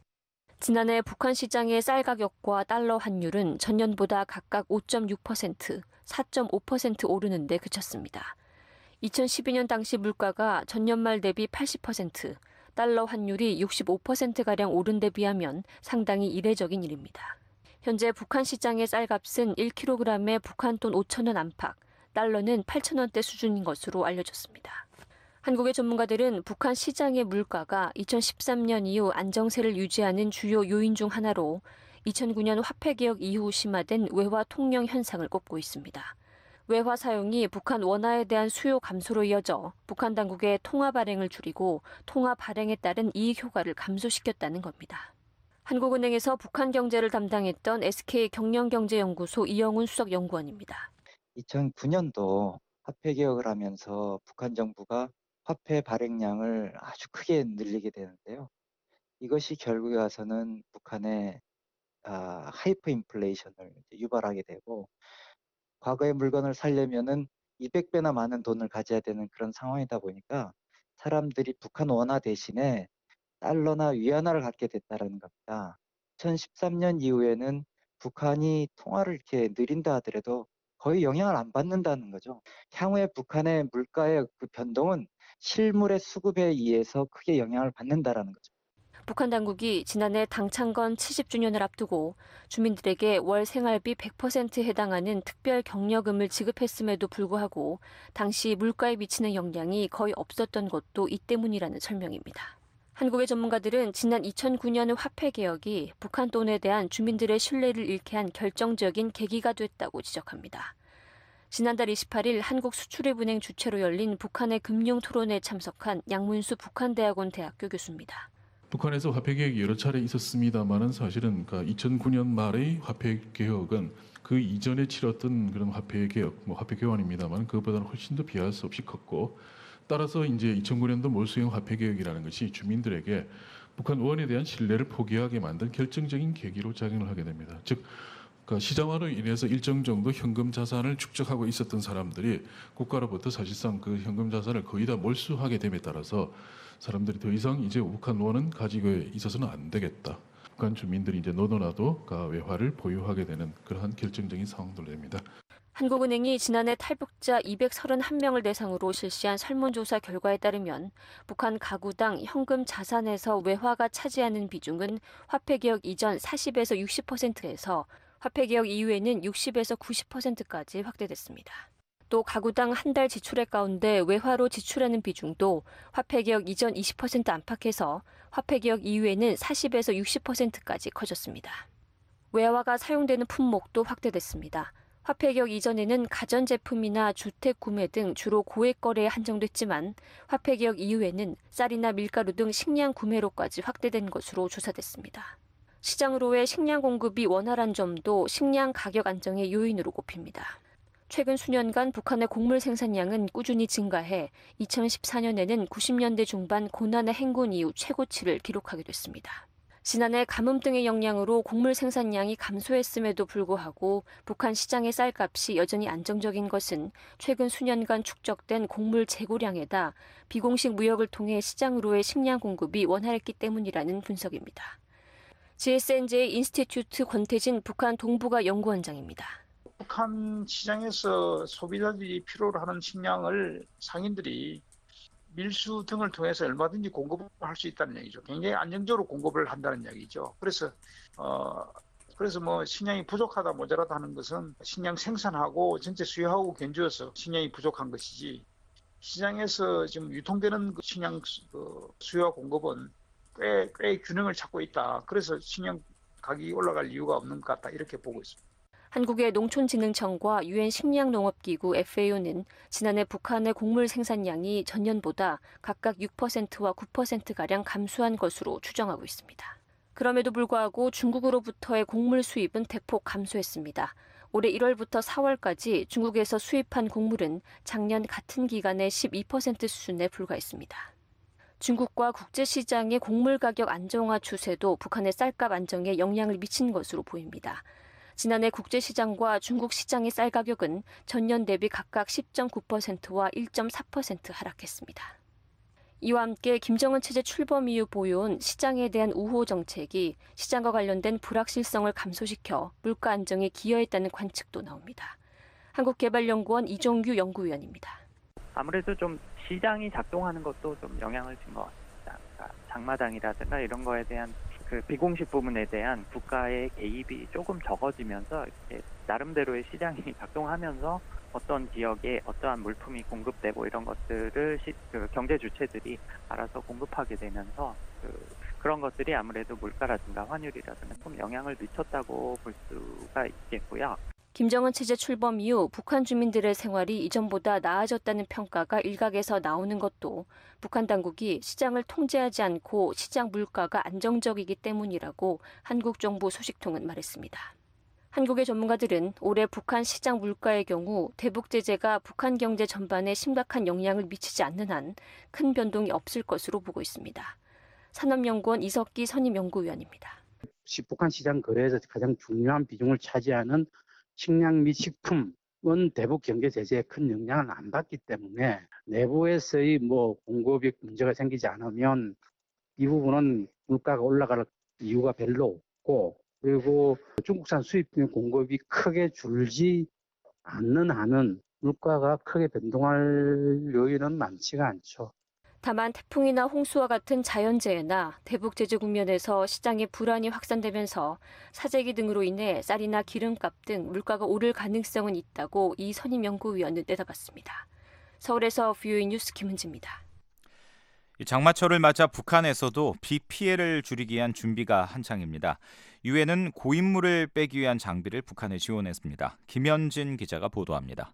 지난해 북한 시장의 쌀 가격과 달러 환율은 전년보다 각각 5.6%, 4.5% 오르는 데 그쳤습니다. 2012년 당시 물가가 전년 말 대비 80%, 달러 환율이 65%가량 오른 데 비하면 상당히 이례적인 일입니다. 현재 북한 시장의 쌀값은 1kg에 북한 돈 5,000원 안팎, 달러는 8,000원대 수준인 것으로 알려졌습니다. 한국의 전문가들은 북한 시장의 물가가 2013년 이후 안정세를 유지하는 주요 요인 중 하나로 2009년 화폐개혁 이후 심화된 외화 통영 현상을 꼽고 있습니다. 외화 사용이 북한 원화에 대한 수요 감소로 이어져 북한 당국의 통화 발행을 줄이고 통화 발행에 따른 이익 효과를 감소시켰다는 겁니다. 한국은행에서 북한 경제를 담당했던 SK경영경제연구소 이영훈 수석연구원입니다. 2009년도 화폐 개혁을 하면서 북한 정부가 화폐 발행량을 아주 크게 늘리게 되는데요. 이것이 결국에 와서는 북한의 하이퍼 인플레이션을 유발하게 되고 과거의 물건을 살려면은 200배나 많은 돈을 가져야 되는 그런 상황이다 보니까 사람들이 북한 원화 대신에 달러나 위안화를 갖게 됐다는 겁니다. 2013년 이후에는 북한이 통화를 이렇게 느린다 하더라도 거의 영향을 안 받는다는 거죠. 향후에 북한의 물가의 그 변동은 실물의 수급에 의해서 크게 영향을 받는다라는 거죠. 북한 당국이 지난해 당창건 70주년을 앞두고 주민들에게 월 생활비 100%에 해당하는 특별 격려금을 지급했음에도 불구하고 당시 물가에 미치는 영향이 거의 없었던 것도 이 때문이라는 설명입니다. 한국의 전문가들은 지난 2009년 화폐 개혁이 북한 돈에 대한 주민들의 신뢰를 잃게 한 결정적인 계기가 됐다고 지적합니다. 지난달 28일 한국수출입은행 주최로 열린 북한의 금융토론회에 참석한 양문수 북한대학원 대학교 교수입니다. 북한에서 화폐 개혁이 여러 차례 있었습니다만은 사실은 2009년 말의 화폐 개혁은 그 이전에 치렀던 그런 화폐 개혁, 화폐 교환입니다만 그것보다는 훨씬 더 비할 수 없이 컸고 따라서 이제 2009년도 몰수형 화폐 개혁이라는 것이 주민들에게 북한 원에 대한 신뢰를 포기하게 만든 결정적인 계기로 작용을 하게 됩니다. 즉 시장화로 인해서 일정 정도 현금 자산을 축적하고 있었던 사람들이 국가로부터 사실상 그 현금 자산을 거의 다 몰수하게 됨에 따라서 사람들이 더 이상 이제 북한 원은 가지고 있어서는 안 되겠다. 북한 주민들이 이제 너도나도 외화를 보유하게 되는 그러한 결정적인 상황들 됩니다. 한국은행이 지난해 탈북자 231명을 대상으로 실시한 설문조사 결과에 따르면 북한 가구당 현금 자산에서 외화가 차지하는 비중은 화폐개혁 이전 40에서 60%에서 화폐개혁 이후에는 60에서 90%까지 확대됐습니다. 또 가구당 한 달 지출액 가운데 외화로 지출하는 비중도 화폐개혁 이전 20% 안팎에서 화폐개혁 이후에는 40에서 60%까지 커졌습니다. 외화가 사용되는 품목도 확대됐습니다. 화폐개혁 이전에는 가전제품이나 주택 구매 등 주로 고액 거래에 한정됐지만 화폐개혁 이후에는 쌀이나 밀가루 등 식량 구매로까지 확대된 것으로 조사됐습니다. 시장으로의 식량 공급이 원활한 점도 식량 가격 안정의 요인으로 꼽힙니다. 최근 수년간 북한의 곡물 생산량은 꾸준히 증가해 2014년에는 90년대 중반 고난의 행군 이후 최고치를 기록하게 됐습니다. 지난해 가뭄 등의 영향으로 곡물 생산량이 감소했음에도 불구하고 북한 시장의 쌀값이 여전히 안정적인 것은 최근 수년간 축적된 곡물 재고량에다 비공식 무역을 통해 시장으로의 식량 공급이 원활했기 때문이라는 분석입니다. GSNJ 인스티튜트 권태진 북한 동북아 연구원장입니다. 북한 시장에서 소비자들이 필요로 하는 식량을 상인들이 밀수 등을 통해서 얼마든지 공급을 할 수 있다는 얘기죠. 굉장히 안정적으로 공급을 한다는 얘기죠. 그래서 뭐 식량이 부족하다 모자라다 하는 것은 식량 생산하고 전체 수요하고 견주어서 식량이 부족한 것이지, 시장에서 지금 유통되는 식량 수요와 공급은 꽤 균형을 찾고 있다. 그래서 식량 가격이 올라갈 이유가 없는 것 같다. 이렇게 보고 있습니다. 한국의 농촌진흥청과 유엔 식량농업기구 FAO는 지난해 북한의 곡물 생산량이 전년보다 각각 6%와 9%가량 감소한 것으로 추정하고 있습니다. 그럼에도 불구하고 중국으로부터의 곡물 수입은 대폭 감소했습니다. 올해 1월부터 4월까지 중국에서 수입한 곡물은 작년 같은 기간의 12% 수준에 불과했습니다. 중국과 국제시장의 곡물 가격 안정화 추세도 북한의 쌀값 안정에 영향을 미친 것으로 보입니다. 지난해 국제시장과 중국 시장의 쌀 가격은 전년 대비 각각 10.9%와 1.4% 하락했습니다. 이와 함께 김정은 체제 출범 이후 보여온 시장에 대한 우호 정책이 시장과 관련된 불확실성을 감소시켜 물가 안정에 기여했다는 관측도 나옵니다. 한국개발연구원 이종규 연구위원입니다. 아무래도 좀 시장이 작동하는 것도 좀 영향을 준 것 같습니다. 그러니까 장마당이라든가 이런 거에 대한 그 비공식 부분에 대한 국가의 개입이 조금 적어지면서 이렇게 나름대로의 시장이 작동하면서 어떤 지역에 어떠한 물품이 공급되고 이런 것들을 경제 주체들이 알아서 공급하게 되면서 그런 것들이 아무래도 물가라든가 환율이라든가 좀 영향을 미쳤다고 볼 수가 있겠고요. 김정은 체제 출범 이후 북한 주민들의 생활이 이전보다 나아졌다는 평가가 일각에서 나오는 것도 북한 당국이 시장을 통제하지 않고 시장 물가가 안정적이기 때문이라고 한국 정부 소식통은 말했습니다. 한국의 전문가들은 올해 북한 시장 물가의 경우 대북 제재가 북한 경제 전반에 심각한 영향을 미치지 않는 한 큰 변동이 없을 것으로 보고 있습니다. 산업연구원 이석기 선임연구위원입니다. 북한 시장 거래에서 가장 중요한 비중을 차지하는 식량 및 식품은 대북 경제 제재에 큰 영향을 안 받기 때문에 내부에서의 공급이 문제가 생기지 않으면 이 부분은 물가가 올라갈 이유가 별로 없고, 그리고 중국산 수입품 공급이 크게 줄지 않는 한은 물가가 크게 변동할 요인은 많지가 않죠. 다만 태풍이나 홍수와 같은 자연재해나 대북 제재 국면에서 시장의 불안이 확산되면서 사재기 등으로 인해 쌀이나 기름값 등 물가가 오를 가능성은 있다고 이 선임연구위원은 내다봤습니다. 서울에서 VOA 뉴스 김은지입니다. 장마철을 맞아 북한에서도 비 피해를 줄이기 위한 준비가 한창입니다. 유엔은 고인물을 빼기 위한 장비를 북한에 지원했습니다. 김현진 기자가 보도합니다.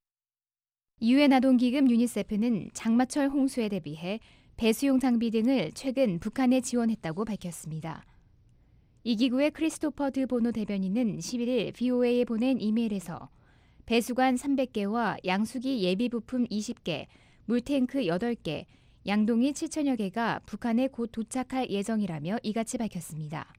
유엔 아동기금 유니세프는 장마철 홍수에 대비해 배수용 장비 등을 최근 북한에 지원했다고 밝혔습니다. 이 기구의 크리스토퍼 드 보노 대변인은 11일 VOA에 보낸 이메일에서 배수관 300개와 양수기 예비 부품 20개, 물탱크 8개, 양동이 7천여 개가 북한에 곧 도착할 예정이라며 이같이 밝혔습니다.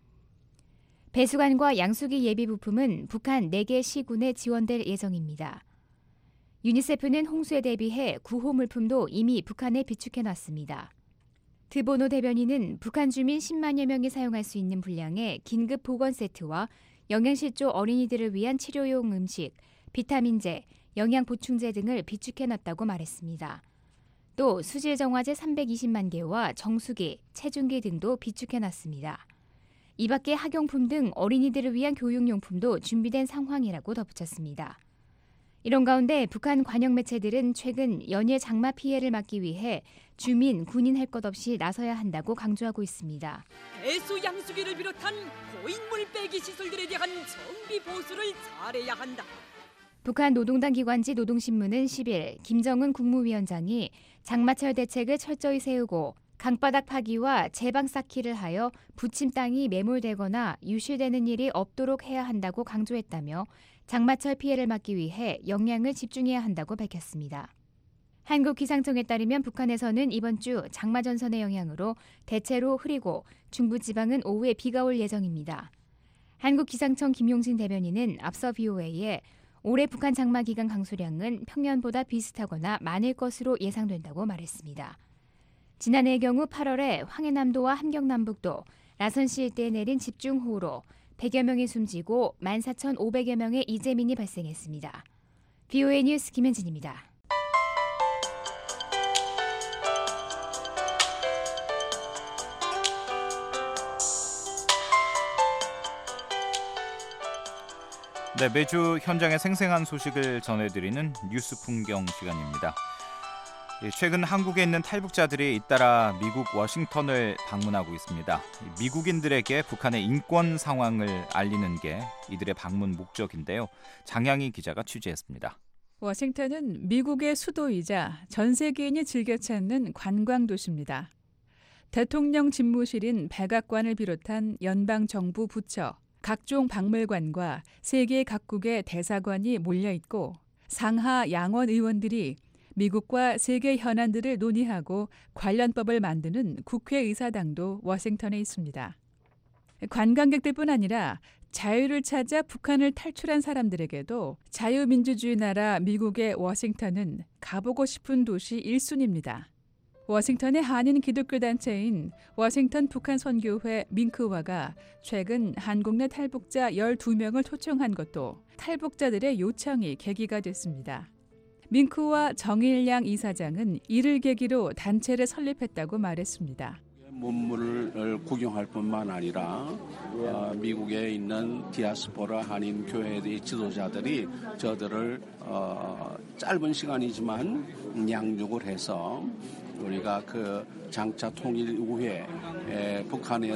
배수관과 양수기 예비 부품은 북한 4개 시군에 지원될 예정입니다. 유니세프는 홍수에 대비해 구호 물품도 이미 북한에 비축해놨습니다. 드보노 대변인은 북한 주민 10만여 명이 사용할 수 있는 분량의 긴급 보건 세트와 영양실조 어린이들을 위한 치료용 음식, 비타민제, 영양보충제 등을 비축해놨다고 말했습니다. 또 수질정화제 320만 개와 정수기, 체중기 등도 비축해놨습니다. 이 밖에 학용품 등 어린이들을 위한 교육용품도 준비된 상황이라고 덧붙였습니다. 이런 가운데 북한 관영 매체들은 최근 연일 장마 피해를 막기 위해 주민, 군인 할 것 없이 나서야 한다고 강조하고 있습니다. 배수 양수기를 비롯한 고인물 빼기 시설들에 대한 정비 보수를 잘해야 한다. 북한 노동당 기관지 노동신문은 10일 김정은 국무위원장이 장마철 대책을 철저히 세우고 강바닥 파기와 제방 쌓기를 하여 부침 땅이 매몰되거나 유실되는 일이 없도록 해야 한다고 강조했다며 장마철 피해를 막기 위해 역량을 집중해야 한다고 밝혔습니다. 한국기상청에 따르면 북한에서는 이번 주 장마 전선의 영향으로 대체로 흐리고 중부지방은 오후에 비가 올 예정입니다. 한국기상청 김용진 대변인은 앞서 VOA에 올해 북한 장마 기간 강수량은 평년보다 비슷하거나 많을 것으로 예상된다고 말했습니다. 지난해의 경우 8월에 황해남도와 함경남북도, 라선시 일대에 내린 집중호우로 100여 명이 숨지고 14,500여 명의 이재민이 발생했습니다. VOA 뉴스 김현진입니다. 네, 매주 현장의 생생한 소식을 전해드리는 뉴스 풍경 시간입니다. 최근 한국에 있는 탈북자들이 잇따라 미국 워싱턴을 방문하고 있습니다. 미국인들에게 북한의 인권 상황을 알리는 게 이들의 방문 목적인데요. 장향희 기자가 취재했습니다. 워싱턴은 미국의 수도이자 전 세계인이 즐겨 찾는 관광 도시입니다. 대통령 집무실인 백악관을 비롯한 연방정부 부처, 각종 박물관과 세계 각국의 대사관이 몰려있고 상하 양원 의원들이 미국과 세계 현안들을 논의하고 관련법을 만드는 국회의사당도 워싱턴에 있습니다. 관광객들뿐 아니라 자유를 찾아 북한을 탈출한 사람들에게도 자유민주주의 나라 미국의 워싱턴은 가보고 싶은 도시 1순위입니다. 워싱턴의 한인 기독교 단체인 워싱턴 북한 선교회 밍크와가 최근 한국 내 탈북자 12명을 초청한 것도 탈북자들의 요청이 계기가 됐습니다. 밍크와 정일양 이사장은 이를 계기로 단체를 설립했다고 말했습니다. 문물을 구경할 뿐만 아니라 미국에 있는 디아스포라 한인 교회의 지도자들이 저들을 짧은 시간이지만 양육을 해서 우리가 그 장차 통일 이후에 북한의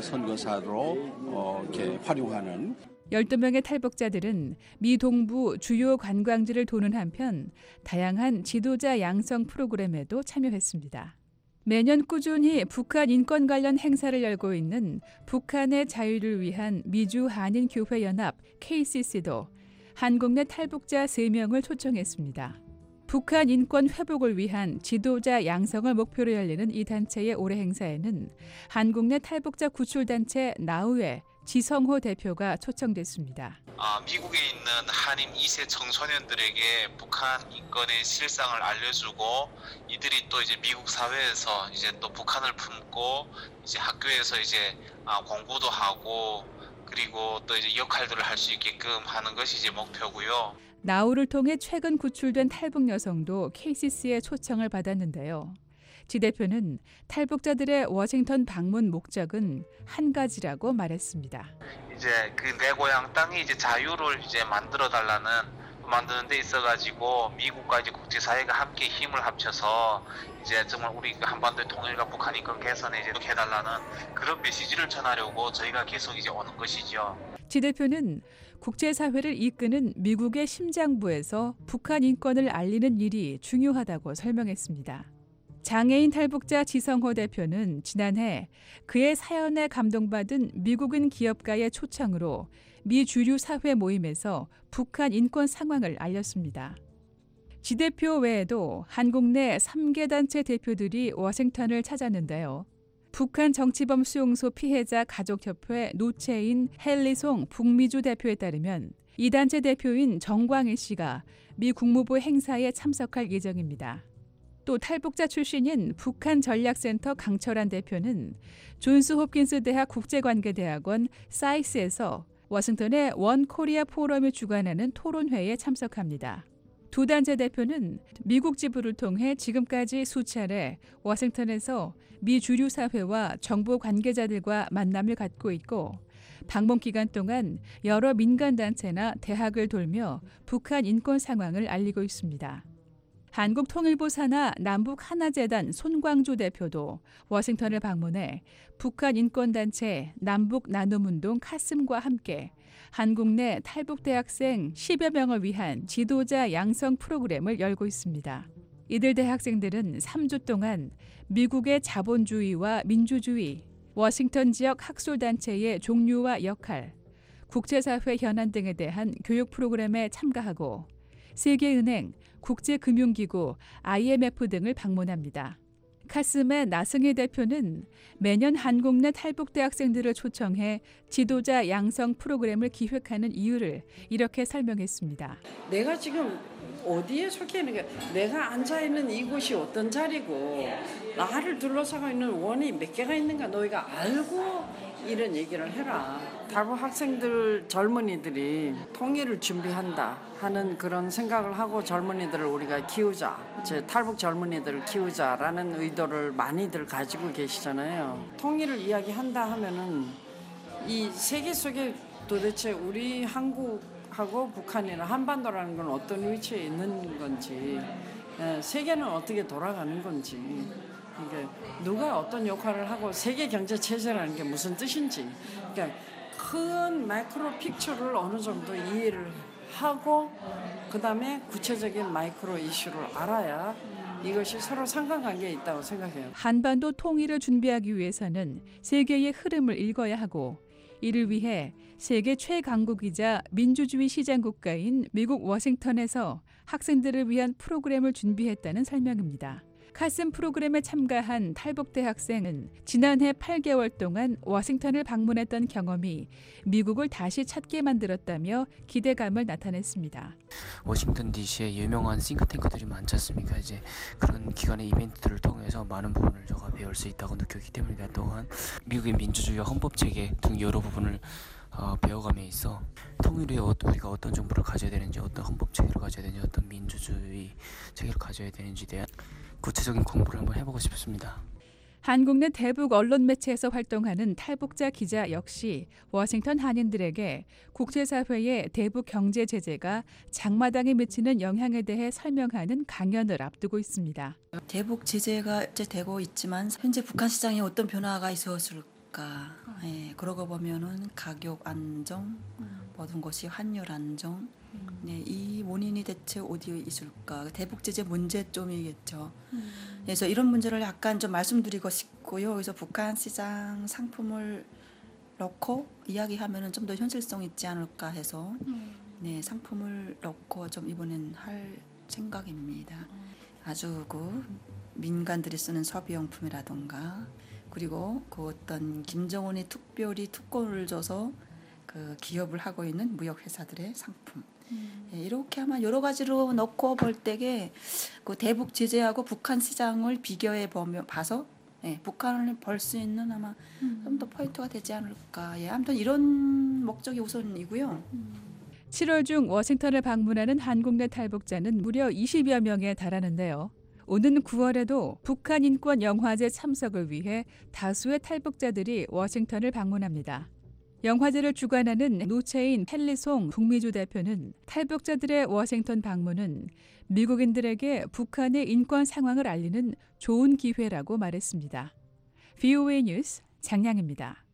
선교사로 이렇게 활용하는 12명의 탈북자들은 미 동부 주요 관광지를 도는 한편 다양한 지도자 양성 프로그램에도 참여했습니다. 매년 꾸준히 북한 인권 관련 행사를 열고 있는 북한의 자유를 위한 미주 한인교회연합 KCC도 한국 내 탈북자 3명을 초청했습니다. 북한 인권 회복을 위한 지도자 양성을 목표로 열리는 이 단체의 올해 행사에는 한국 내 탈북자 구출단체 나우의 지성호 대표가 초청됐습니다. 미국에 있는 한인 2세 청소년들에게 북한 인권의 실상을 알려주고 이들이 또 이제 미국 사회에서 이제 또 북한을 품고 이제 학교에서 이제 공부도 하고 그리고 또 이제 역할들을 할 수 있게끔 하는 것이 이제 목표고요. 나우를 통해 최근 구출된 탈북 여성도 KCC의 초청을 받았는데요. 지 대표는 탈북자들의 워싱턴 방문 목적은 한 가지라고 말했습니다. 이제 그 내 고향 땅이 이제 자유를 이제 만드는 데 있어가지고 미국과 이제 국제사회가 함께 힘을 합쳐서 이제 정말 우리 한반도의 통일과 북한 인권 개선에 이제 해달라는 그런 메시지를 전하려고 저희가 계속 이제 오는 것이죠. 지 대표는 국제사회를 이끄는 미국의 심장부에서 북한 인권을 알리는 일이 중요하다고 설명했습니다. 장애인 탈북자 지성호 대표는 지난해 그의 사연에 감동받은 미국인 기업가의 초청으로 미 주류 사회 모임에서 북한 인권 상황을 알렸습니다. 지 대표 외에도 한국 내 3개 단체 대표들이 워싱턴을 찾았는데요. 북한 정치범 수용소 피해자 가족협회 노체인 헨리송 북미주 대표에 따르면 이 단체 대표인 정광일 씨가 미 국무부 행사에 참석할 예정입니다. 또 탈북자 출신인 북한 전략센터 강철환 대표는 존스 홉킨스 대학 국제관계대학원 사이스에서 워싱턴의 원 코리아 포럼을 주관하는 토론회에 참석합니다. 두 단체 대표는 미국 지부를 통해 지금까지 수차례 워싱턴에서 미 주류 사회와 정보 관계자들과 만남을 갖고 있고 방문 기간 동안 여러 민간 단체나 대학을 돌며 북한 인권 상황을 알리고 있습니다. 한국통일부 산하 남북하나재단 손광주 대표도 워싱턴을 방문해 북한 인권단체 남북나눔운동 카슴과 함께 한국 내 탈북대학생 10여 명을 위한 지도자 양성 프로그램을 열고 있습니다. 이들 대학생들은 3주 동안 미국의 자본주의와 민주주의, 워싱턴 지역 학술단체의 종류와 역할, 국제사회 현안 등에 대한 교육 프로그램에 참가하고 세계은행, 국제금융기구, IMF 등을 방문합니다. 카슴의 나승희 대표는 매년 한국 내 탈북 대학생들을 초청해 지도자 양성 프로그램을 기획하는 이유를 이렇게 설명했습니다. 내가 지금 어디에 속해 있는 게 내가 앉아있는 이곳이 어떤 자리고 나를 둘러싸고 있는 원이 몇 개가 있는가 너희가 알고 이런 얘기를 해라. 탈북 학생들 젊은이들이 통일을 준비한다 하는 그런 생각을 하고 젊은이들을 우리가 키우자, 제 탈북 젊은이들을 키우자라는 의도를 많이들 가지고 계시잖아요. 통일을 이야기한다 하면은 이 세계 속에 도대체 우리 한국하고 북한이나 한반도라는 건 어떤 위치에 있는 건지, 세계는 어떻게 돌아가는 건지, 이게 누가 어떤 역할을 하고 세계 경제 체제라는 게 무슨 뜻인지, 그러니까 큰 마이크로 픽처를 어느 정도 이해를 하고 그다음에 구체적인 마이크로 이슈를 알아야 이것이 서로 상관관계에 있다고 생각해요. 한반도 통일을 준비하기 위해서는 세계의 흐름을 읽어야 하고, 이를 위해 세계 최강국이자 민주주의 시장 국가인 미국 워싱턴에서 학생들을 위한 프로그램을 준비했다는 설명입니다. 카슨 프로그램에 참가한 탈북 대학생은 지난해 8개월 동안 워싱턴을 방문했던 경험이 미국을 다시 찾게 만들었다며 기대감을 나타냈습니다. 워싱턴 DC에 유명한 싱크탱크들이 많지 않습니까? 이제 그런 기관의 이벤트들을 통해서 많은 부분을 제가 배울 수 있다고 느꼈기 때문이다. 또한 미국의 민주주의와 헌법 체계 등 여러 부분을 배워감에 있어 통일에 우리가 어떤 정부를 가져야 되는지, 어떤 헌법 체계를 가져야 되는지, 어떤 민주주의 체계를 가져야 되는지에 대한 구체적인 공부를 한번 해보고 싶습니다. 한국 내 대북 언론 매체에서 활동하는 탈북자 기자 역시 워싱턴 한인들에게 국제사회의 대북 경제 제재가 장마당에 미치는 영향에 대해 설명하는 강연을 앞두고 있습니다. 대북 제재가 이제 되고 있지만 현재 북한 시장에 어떤 변화가 있었을까? 그러고 보면은 가격 안정, 모든 것이 환율 안정. 이 원인이 대체 어디에 있을까? 대북 제재 문제점이겠죠. 그래서 이런 문제를 약간 좀 말씀드리고 싶고요. 그래서 북한 시장 상품을 넣고 이야기하면은 좀 더 현실성 있지 않을까 해서 상품을 넣고 좀 이번엔 할 생각입니다. 아주 그 민간들이 쓰는 소비용품이라던가, 그리고 그 어떤 김정은이 특별히 특권을 줘서 그 기업을 하고 있는 무역회사들의 상품. 이렇게 아마 여러 가지로 넣고 볼 때에 그 대북 제재하고 북한 시장을 비교해 봐서 북한을 벌 수 있는 아마 좀 더 포인트가 되지 않을까. 아무튼 이런 목적이 우선이고요. 7월 중 워싱턴을 방문하는 한국 내 탈북자는 무려 20여 명에 달하는데요. 오는 9월에도 북한 인권 영화제 참석을 위해 다수의 탈북자들이 워싱턴을 방문합니다. 영화제를 주관하는 노체인 헨리송 북미주 대표는 탈북자들의 워싱턴 방문은 미국인들에게 북한의 인권 상황을 알리는 좋은 기회라고 말했습니다. VOA 뉴스 장량입니다.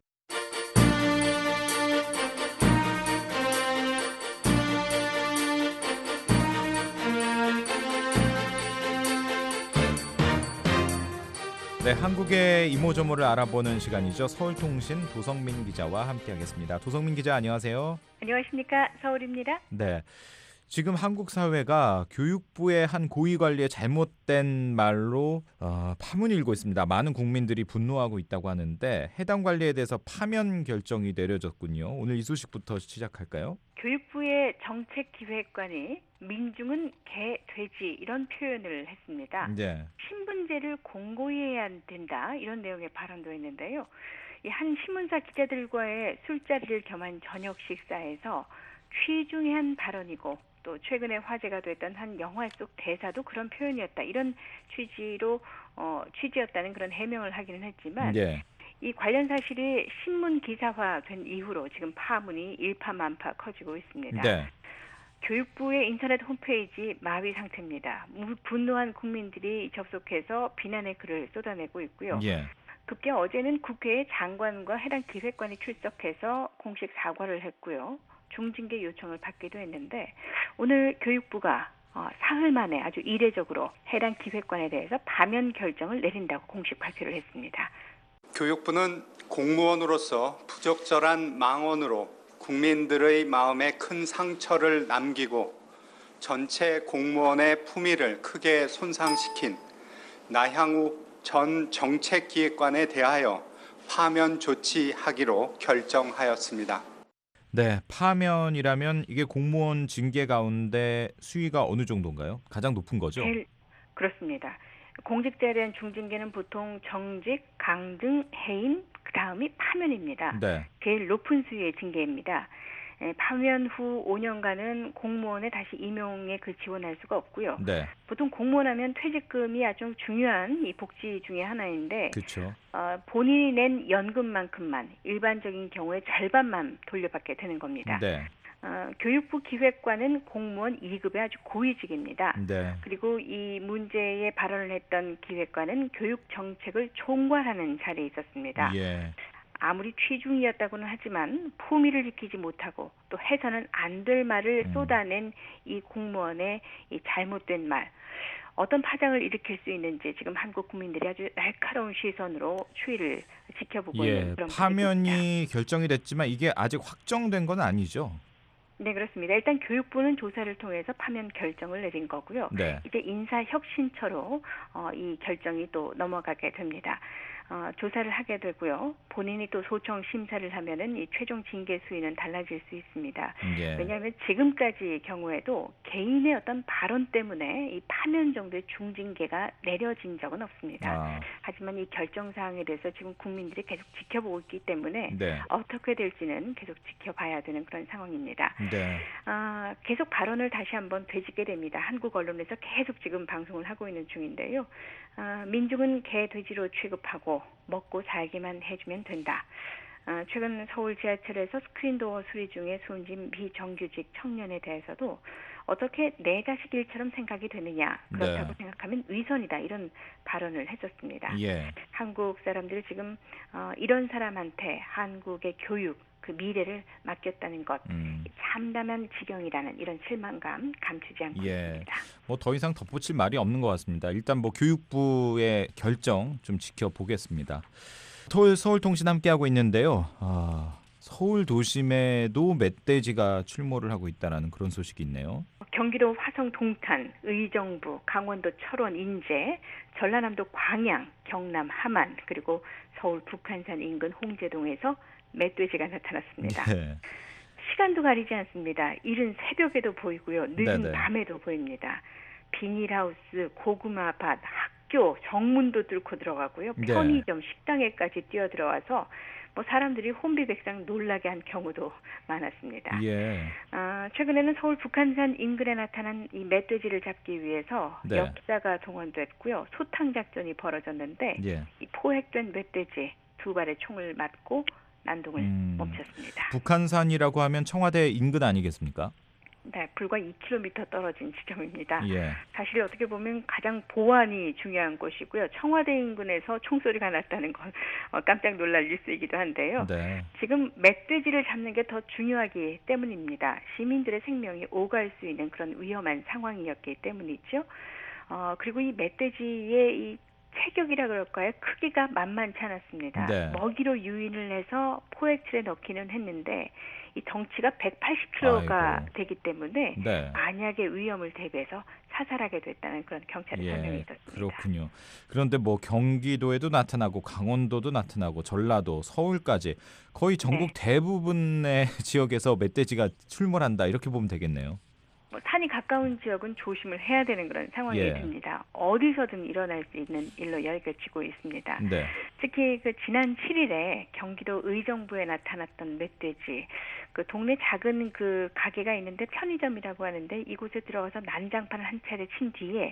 네, 한국의 이모저모를 알아보는 시간이죠. 서울통신 도성민 기자와 함께하겠습니다. 도성민 기자, 안녕하세요. 안녕하십니까, 서울입니다. 네, 지금 한국 사회가 교육부의 한 고위 관리의 잘못된 말로 파문이 일고 있습니다. 많은 국민들이 분노하고 있다고 하는데 해당 관리에 대해서 파면 결정이 내려졌군요. 오늘 이 소식부터 시작할까요? 교육부의 정책기획관이 민중은 개, 돼지 이런 표현을 했습니다. 네. 신분제를 공고히 해야 된다, 이런 내용의 발언도 했는데요. 이 한 신문사 기자들과의 술자리를 겸한 저녁 식사에서 취중한 발언이고, 또 최근에 화제가 됐던 한 영화 속 대사도 그런 표현이었다, 이런 취지였다는 그런 해명을 하기는 했지만 이 관련 사실이 신문 기사화된 이후로 지금 파문이 일파만파 커지고 있습니다. 교육부의 인터넷 홈페이지 마비 상태입니다. 분노한 국민들이 접속해서 비난의 글을 쏟아내고 있고요. 급기야 어제는 국회의 장관과 해당 기획관이 출석해서 공식 사과를 했고요. 중징계 요청을 받기도 했는데, 오늘 교육부가 사흘 만에 아주 이례적으로 해당 기획관에 대해서 파면 결정을 내린다고 공식 발표를 했습니다. 교육부는 공무원으로서 부적절한 망언으로 국민들의 마음에 큰 상처를 남기고 전체 공무원의 품위를 크게 손상시킨 나향욱 전 정책기획관에 대하여 파면 조치하기로 결정하였습니다. 네, 파면이라면 이게 공무원 징계 가운데 수위가 어느 정도인가요? 가장 높은 거죠? 그렇습니다. 공직자에 대한 중징계는 보통 정직, 강등, 해임, 그 다음이 파면입니다. 제일 높은 수위의 징계입니다. 파면 후 5년간은 공무원에 다시 임용에 지원할 수가 없고요. 네. 보통 공무원하면 퇴직금이 아주 중요한 이 복지 중에 하나인데 그렇죠. 본인이 낸 연금만큼만 일반적인 경우에 절반만 돌려받게 되는 겁니다. 네. 교육부 기획관은 공무원 2급의 아주 고위직입니다. 네. 그리고 이 문제에 발언을 했던 기획관은 교육 정책을 총괄하는 자리에 있었습니다. 예. 아무리 취중이었다고는 하지만 품위를 지키지 못하고 또 해서는 안 될 말을 쏟아낸 이 공무원의 이 잘못된 말, 어떤 파장을 일으킬 수 있는지 지금 한국 국민들이 아주 날카로운 시선으로 추이를 지켜보고 있는 그런 파면이 결정이 됐지만 이게 아직 확정된 건 아니죠? 네, 그렇습니다. 일단 교육부는 조사를 통해서 파면 결정을 내린 거고요. 네. 이제 인사혁신처로 이 결정이 또 넘어가게 됩니다. 조사를 하게 되고요. 본인이 또 소청 심사를 하면은 이 최종 징계 수위는 달라질 수 있습니다. 예. 왜냐하면 지금까지 경우에도 개인의 어떤 발언 때문에 이 파면 정도의 중징계가 내려진 적은 없습니다. 하지만 이 결정 사항에 대해서 지금 국민들이 계속 지켜보고 있기 때문에 네. 어떻게 될지는 계속 지켜봐야 되는 그런 상황입니다. 네. 계속 발언을 다시 한번 되짚게 됩니다. 한국 언론에서 계속 지금 방송을 하고 있는 중인데요. 민중은 개, 돼지로 취급하고 먹고 살기만 해주면 된다. 최근 서울 지하철에서 스크린도어 수리 중에 숨진 비정규직 청년에 대해서도 어떻게 내 자식 일처럼 생각이 되느냐, 그렇다고 생각하면 위선이다, 이런 발언을 했었습니다. 예. 한국 사람들이 지금 이런 사람한테 한국의 교육, 그 미래를 맡겼다는 것, 참담한 지경이라는 이런 실망감 감추지 않고 있습니다. 뭐 더 이상 덧붙일 말이 없는 것 같습니다. 일단 뭐 교육부의 결정 좀 지켜보겠습니다. 서울통신 함께하고 있는데요. 서울 도심에도 멧돼지가 출몰을 하고 있다는 그런 소식이 있네요. 경기도 화성 동탄, 의정부, 강원도 철원 인제, 전라남도 광양, 경남 함안, 그리고 서울 북한산 인근 홍제동에서 멧돼지가 나타났습니다. 네. 시간도 가리지 않습니다. 이른 새벽에도 보이고요. 늦은 네네. 밤에도 보입니다. 비닐하우스, 고구마 밭, 학교, 정문도 뚫고 들어가고요. 네. 편의점, 식당에까지 뛰어들어와서 뭐 사람들이 혼비백상 놀라게 한 경우도 많았습니다. 예. 최근에는 서울 북한산 인근에 나타난 이 멧돼지를 잡기 위해서 네. 역사가 동원됐고요. 소탕 작전이 벌어졌는데 예. 이 포획된 멧돼지 2발의 총을 맞고 난동을 멈췄습니다. 북한산이라고 하면 청와대 인근 아니겠습니까? 네, 불과 2km 떨어진 지점입니다. 예. 사실 어떻게 보면 가장 보안이 중요한 곳이고요. 청와대 인근에서 총소리가 났다는 건 깜짝 놀랄 뉴스이기도 한데요. 네. 지금 멧돼지를 잡는 게 더 중요하기 때문입니다. 시민들의 생명이 오갈 수 있는 그런 위험한 상황이었기 때문이죠. 그리고 이 멧돼지의 이 체격이라 그럴까요? 크기가 만만치 않았습니다. 네. 먹이로 유인을 해서 포획틀에 넣기는 했는데 이 덩치가 180kg가 되기 때문에 네. 만약의 위험을 대비해서 사살하게 됐다는 그런 경찰의 설명이 있었습니다. 그렇군요. 그런데 뭐 경기도에도 나타나고 강원도도 나타나고 전라도, 서울까지 거의 전국 대부분의 지역에서 멧돼지가 출몰한다, 이렇게 보면 되겠네요. 산이 가까운 지역은 조심을 해야 되는 그런 상황이 됩니다. 어디서든 일어날 수 있는 일로 여겨지고 있습니다. 네. 특히 그 지난 7일에 경기도 의정부에 나타났던 멧돼지, 그 동네 작은 그 가게가 있는데 편의점이라고 하는데 이곳에 들어가서 난장판을 한 차례 친 뒤에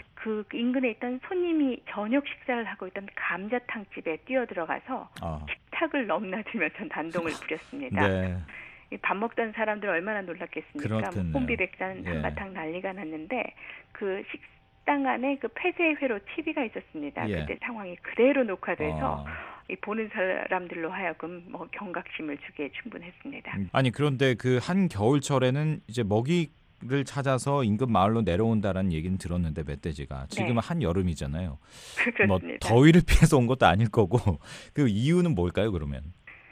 그 인근에 있던 손님이 저녁 식사를 하고 있던 감자탕집에 뛰어들어가서 식탁을 넘나들면서 난동을 부렸습니다. 네. 밥 먹던 사람들 얼마나 놀랐겠습니까? 혼비백산 예. 한바탕 난리가 났는데 그 식당 안에 그 폐쇄회로 TV가 있었습니다. 예. 그때 상황이 그대로 녹화돼서 이 보는 사람들로 하여금 뭐 경각심을 주기에 충분했습니다. 아니 그런데 그 한 겨울철에는 이제 먹이를 찾아서 인근 마을로 내려온다라는 얘기는 들었는데 멧돼지가 지금은 한 여름이잖아요. 그렇습니다. 뭐 더위를 피해서 온 것도 아닐 거고 그 이유는 뭘까요, 그러면?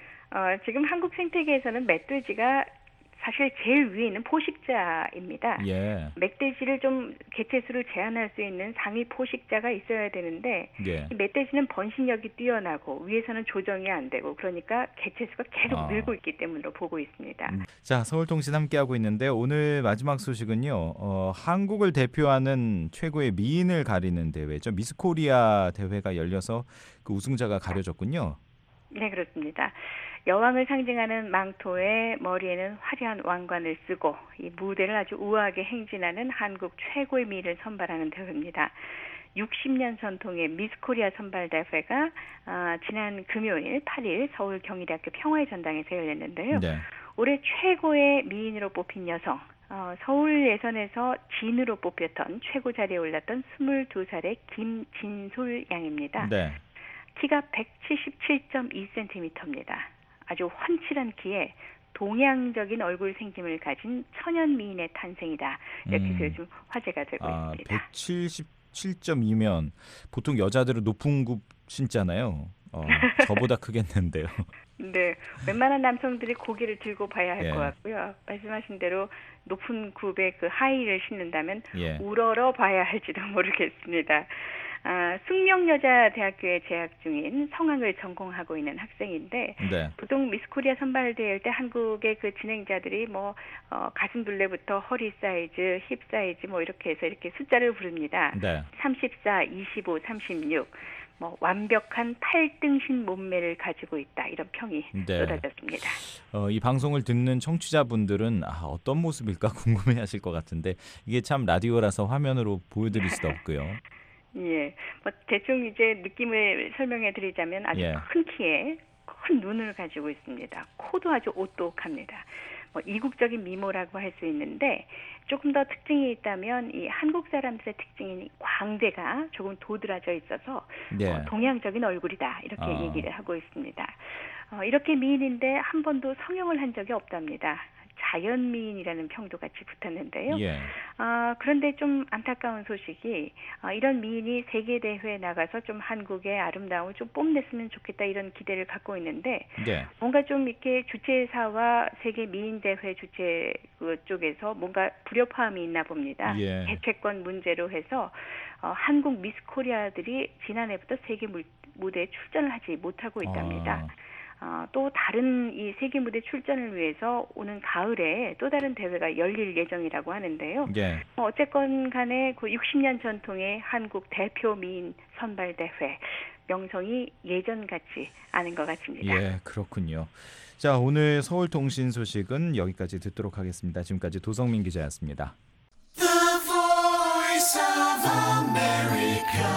지금 한국 생태계에서는 멧돼지가 사실 제일 위에 있는 포식자입니다. 예. 멧돼지를 좀 개체수를 제한할 수 있는 상위 포식자가 있어야 되는데 이 멧돼지는 번식력이 뛰어나고 위에서는 조정이 안 되고 그러니까 개체수가 계속 늘고 있기 때문으로 보고 있습니다. 자, 서울통신 함께하고 있는데 오늘 마지막 소식은요. 한국을 대표하는 최고의 미인을 가리는 대회죠. 미스코리아 대회가 열려서 그 우승자가 가려졌군요. 네, 그렇습니다. 여왕을 상징하는 망토에 머리에는 화려한 왕관을 쓰고 이 무대를 아주 우아하게 행진하는 한국 최고의 미를 선발하는 대회입니다. 60년 전통의 미스코리아 선발대회가 지난 금요일 8일 서울 경희대학교 평화의 전당에서 열렸는데요. 네. 올해 최고의 미인으로 뽑힌 여성, 서울 예선에서 진으로 뽑혔던 최고 자리에 올랐던 22살의 김진솔 양입니다. 네. 키가 177.2cm입니다. 아주 훤칠한 키에 동양적인 얼굴 생김을 가진 천연 미인의 탄생이다. 이렇게 해서 요즘 화제가 되고 있습니다. 177.2면 보통 여자들은 높은 굽 신잖아요. 저보다 크겠는데요. 네, 웬만한 남성들이 고개를 들고 봐야 할 것 같고요. 말씀하신 대로 높은 굽에 그 하이힐을 신는다면 우러러 봐야 할지도 모르겠습니다. 숙명여자대학교에 재학 중인 성악을 전공하고 있는 학생인데 보통 미스코리아 선발대회일 때 한국의 그 진행자들이 가슴 둘레부터 허리 사이즈, 힙 사이즈 이렇게 해서 이렇게 숫자를 부릅니다. 34, 25, 36. 완벽한 8등신 몸매를 가지고 있다. 이런 평이 쏟아졌습니다. 이 방송을 듣는 청취자분들은 어떤 모습일까 궁금해하실 것 같은데 이게 참 라디오라서 화면으로 보여드릴 수도 없고요. 예, 대충 이제 느낌을 설명해 드리자면 아주 큰 키에 큰 눈을 가지고 있습니다. 코도 아주 오똑합니다. 이국적인 미모라고 할 수 있는데 조금 더 특징이 있다면 이 한국 사람들의 특징인 광대가 조금 도드라져 있어서 동양적인 얼굴이다 이렇게 얘기를 하고 있습니다. 이렇게 미인인데 한 번도 성형을 한 적이 없답니다. 자연미인이라는 평도 같이 붙었는데요. 그런데 좀 안타까운 소식이 이런 미인이 세계대회에 나가서 좀 한국의 아름다움을 좀 뽐냈으면 좋겠다 이런 기대를 갖고 있는데 뭔가 좀 이렇게 주최사와 세계미인대회 주최 쪽에서 뭔가 불협화음이 있나 봅니다. 개최권 문제로 해서 한국 미스코리아들이 지난해부터 세계 무대에 출전을 하지 못하고 있답니다. 또 다른 이 세계 무대 출전을 위해서 오는 가을에 또 다른 대회가 열릴 예정이라고 하는데요. 어쨌건 간에 그 60년 전통의 한국 대표 미인 선발 대회 명성이 예전 같지 않은 것 같습니다. 그렇군요. 자, 오늘 서울통신 소식은 여기까지 듣도록 하겠습니다. 지금까지 도성민 기자였습니다. The Voice of America.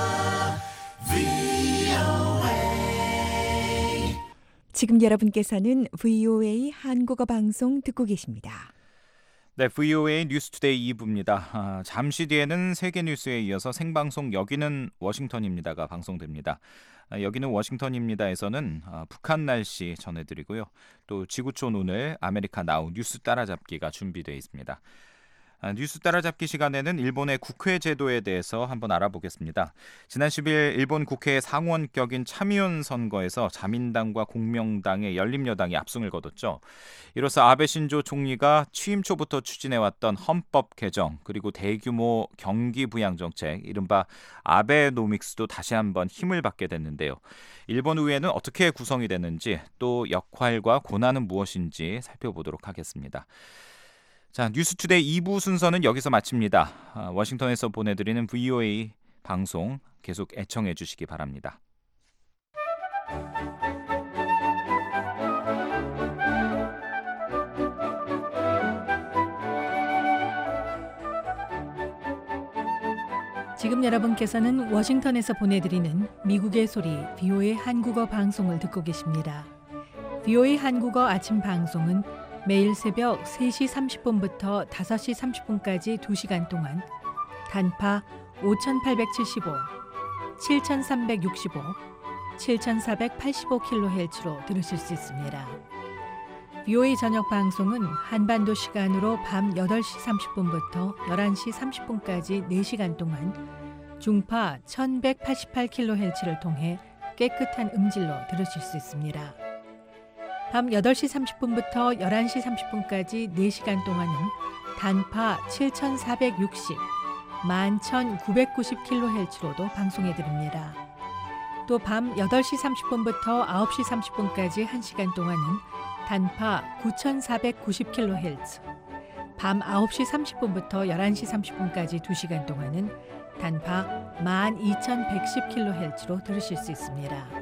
지금 여러분께서는 VOA 한국어 방송 듣고 계십니다. 네, VOA 뉴스투데이 2부입니다. 잠시 뒤에는 세계 뉴스에 이어서 생방송 여기는 워싱턴입니다가 방송됩니다. 여기는 워싱턴입니다에서는 북한 날씨 전해드리고요. 또 지구촌 오늘 아메리카 나우 뉴스 따라잡기가 준비되어 있습니다. 뉴스 따라잡기 시간에는 일본의 국회 제도에 대해서 한번 알아보겠습니다. 지난 10일 일본 국회 상원격인 참의원 선거에서 자민당과 공명당의 열린여당이 압승을 거뒀죠. 이로써 아베 신조 총리가 취임 초부터 추진해왔던 헌법 개정 그리고 대규모 경기 부양 정책 이른바 아베노믹스도 다시 한번 힘을 받게 됐는데요. 일본 의회는 어떻게 구성이 되는지 또 역할과 권한은 무엇인지 살펴보도록 하겠습니다. 자, 뉴스투데이 2부 순서는 여기서 마칩니다. 워싱턴에서 보내드리는 VOA 방송 계속 애청해 주시기 바랍니다. 지금 여러분께서는 워싱턴에서 보내드리는 미국의 소리 VOA 한국어 방송을 듣고 계십니다. VOA 한국어 아침 방송은 매일 새벽 3시 30분부터 5시 30분까지 2시간 동안 단파 5875, 7365, 7485kHz로 들으실 수 있습니다. VOA 저녁 방송은 한반도 시간으로 밤 8시 30분부터 11시 30분까지 4시간 동안 중파 1188kHz를 통해 깨끗한 음질로 들으실 수 있습니다. 밤 8시 30분부터 11시 30분까지 4시간 동안은 단파 7460, 11990kHz로도 방송해드립니다. 또 밤 8시 30분부터 9시 30분까지 1시간 동안은 단파 9490kHz, 밤 9시 30분부터 11시 30분까지 2시간 동안은 단파 12110kHz로 들으실 수 있습니다.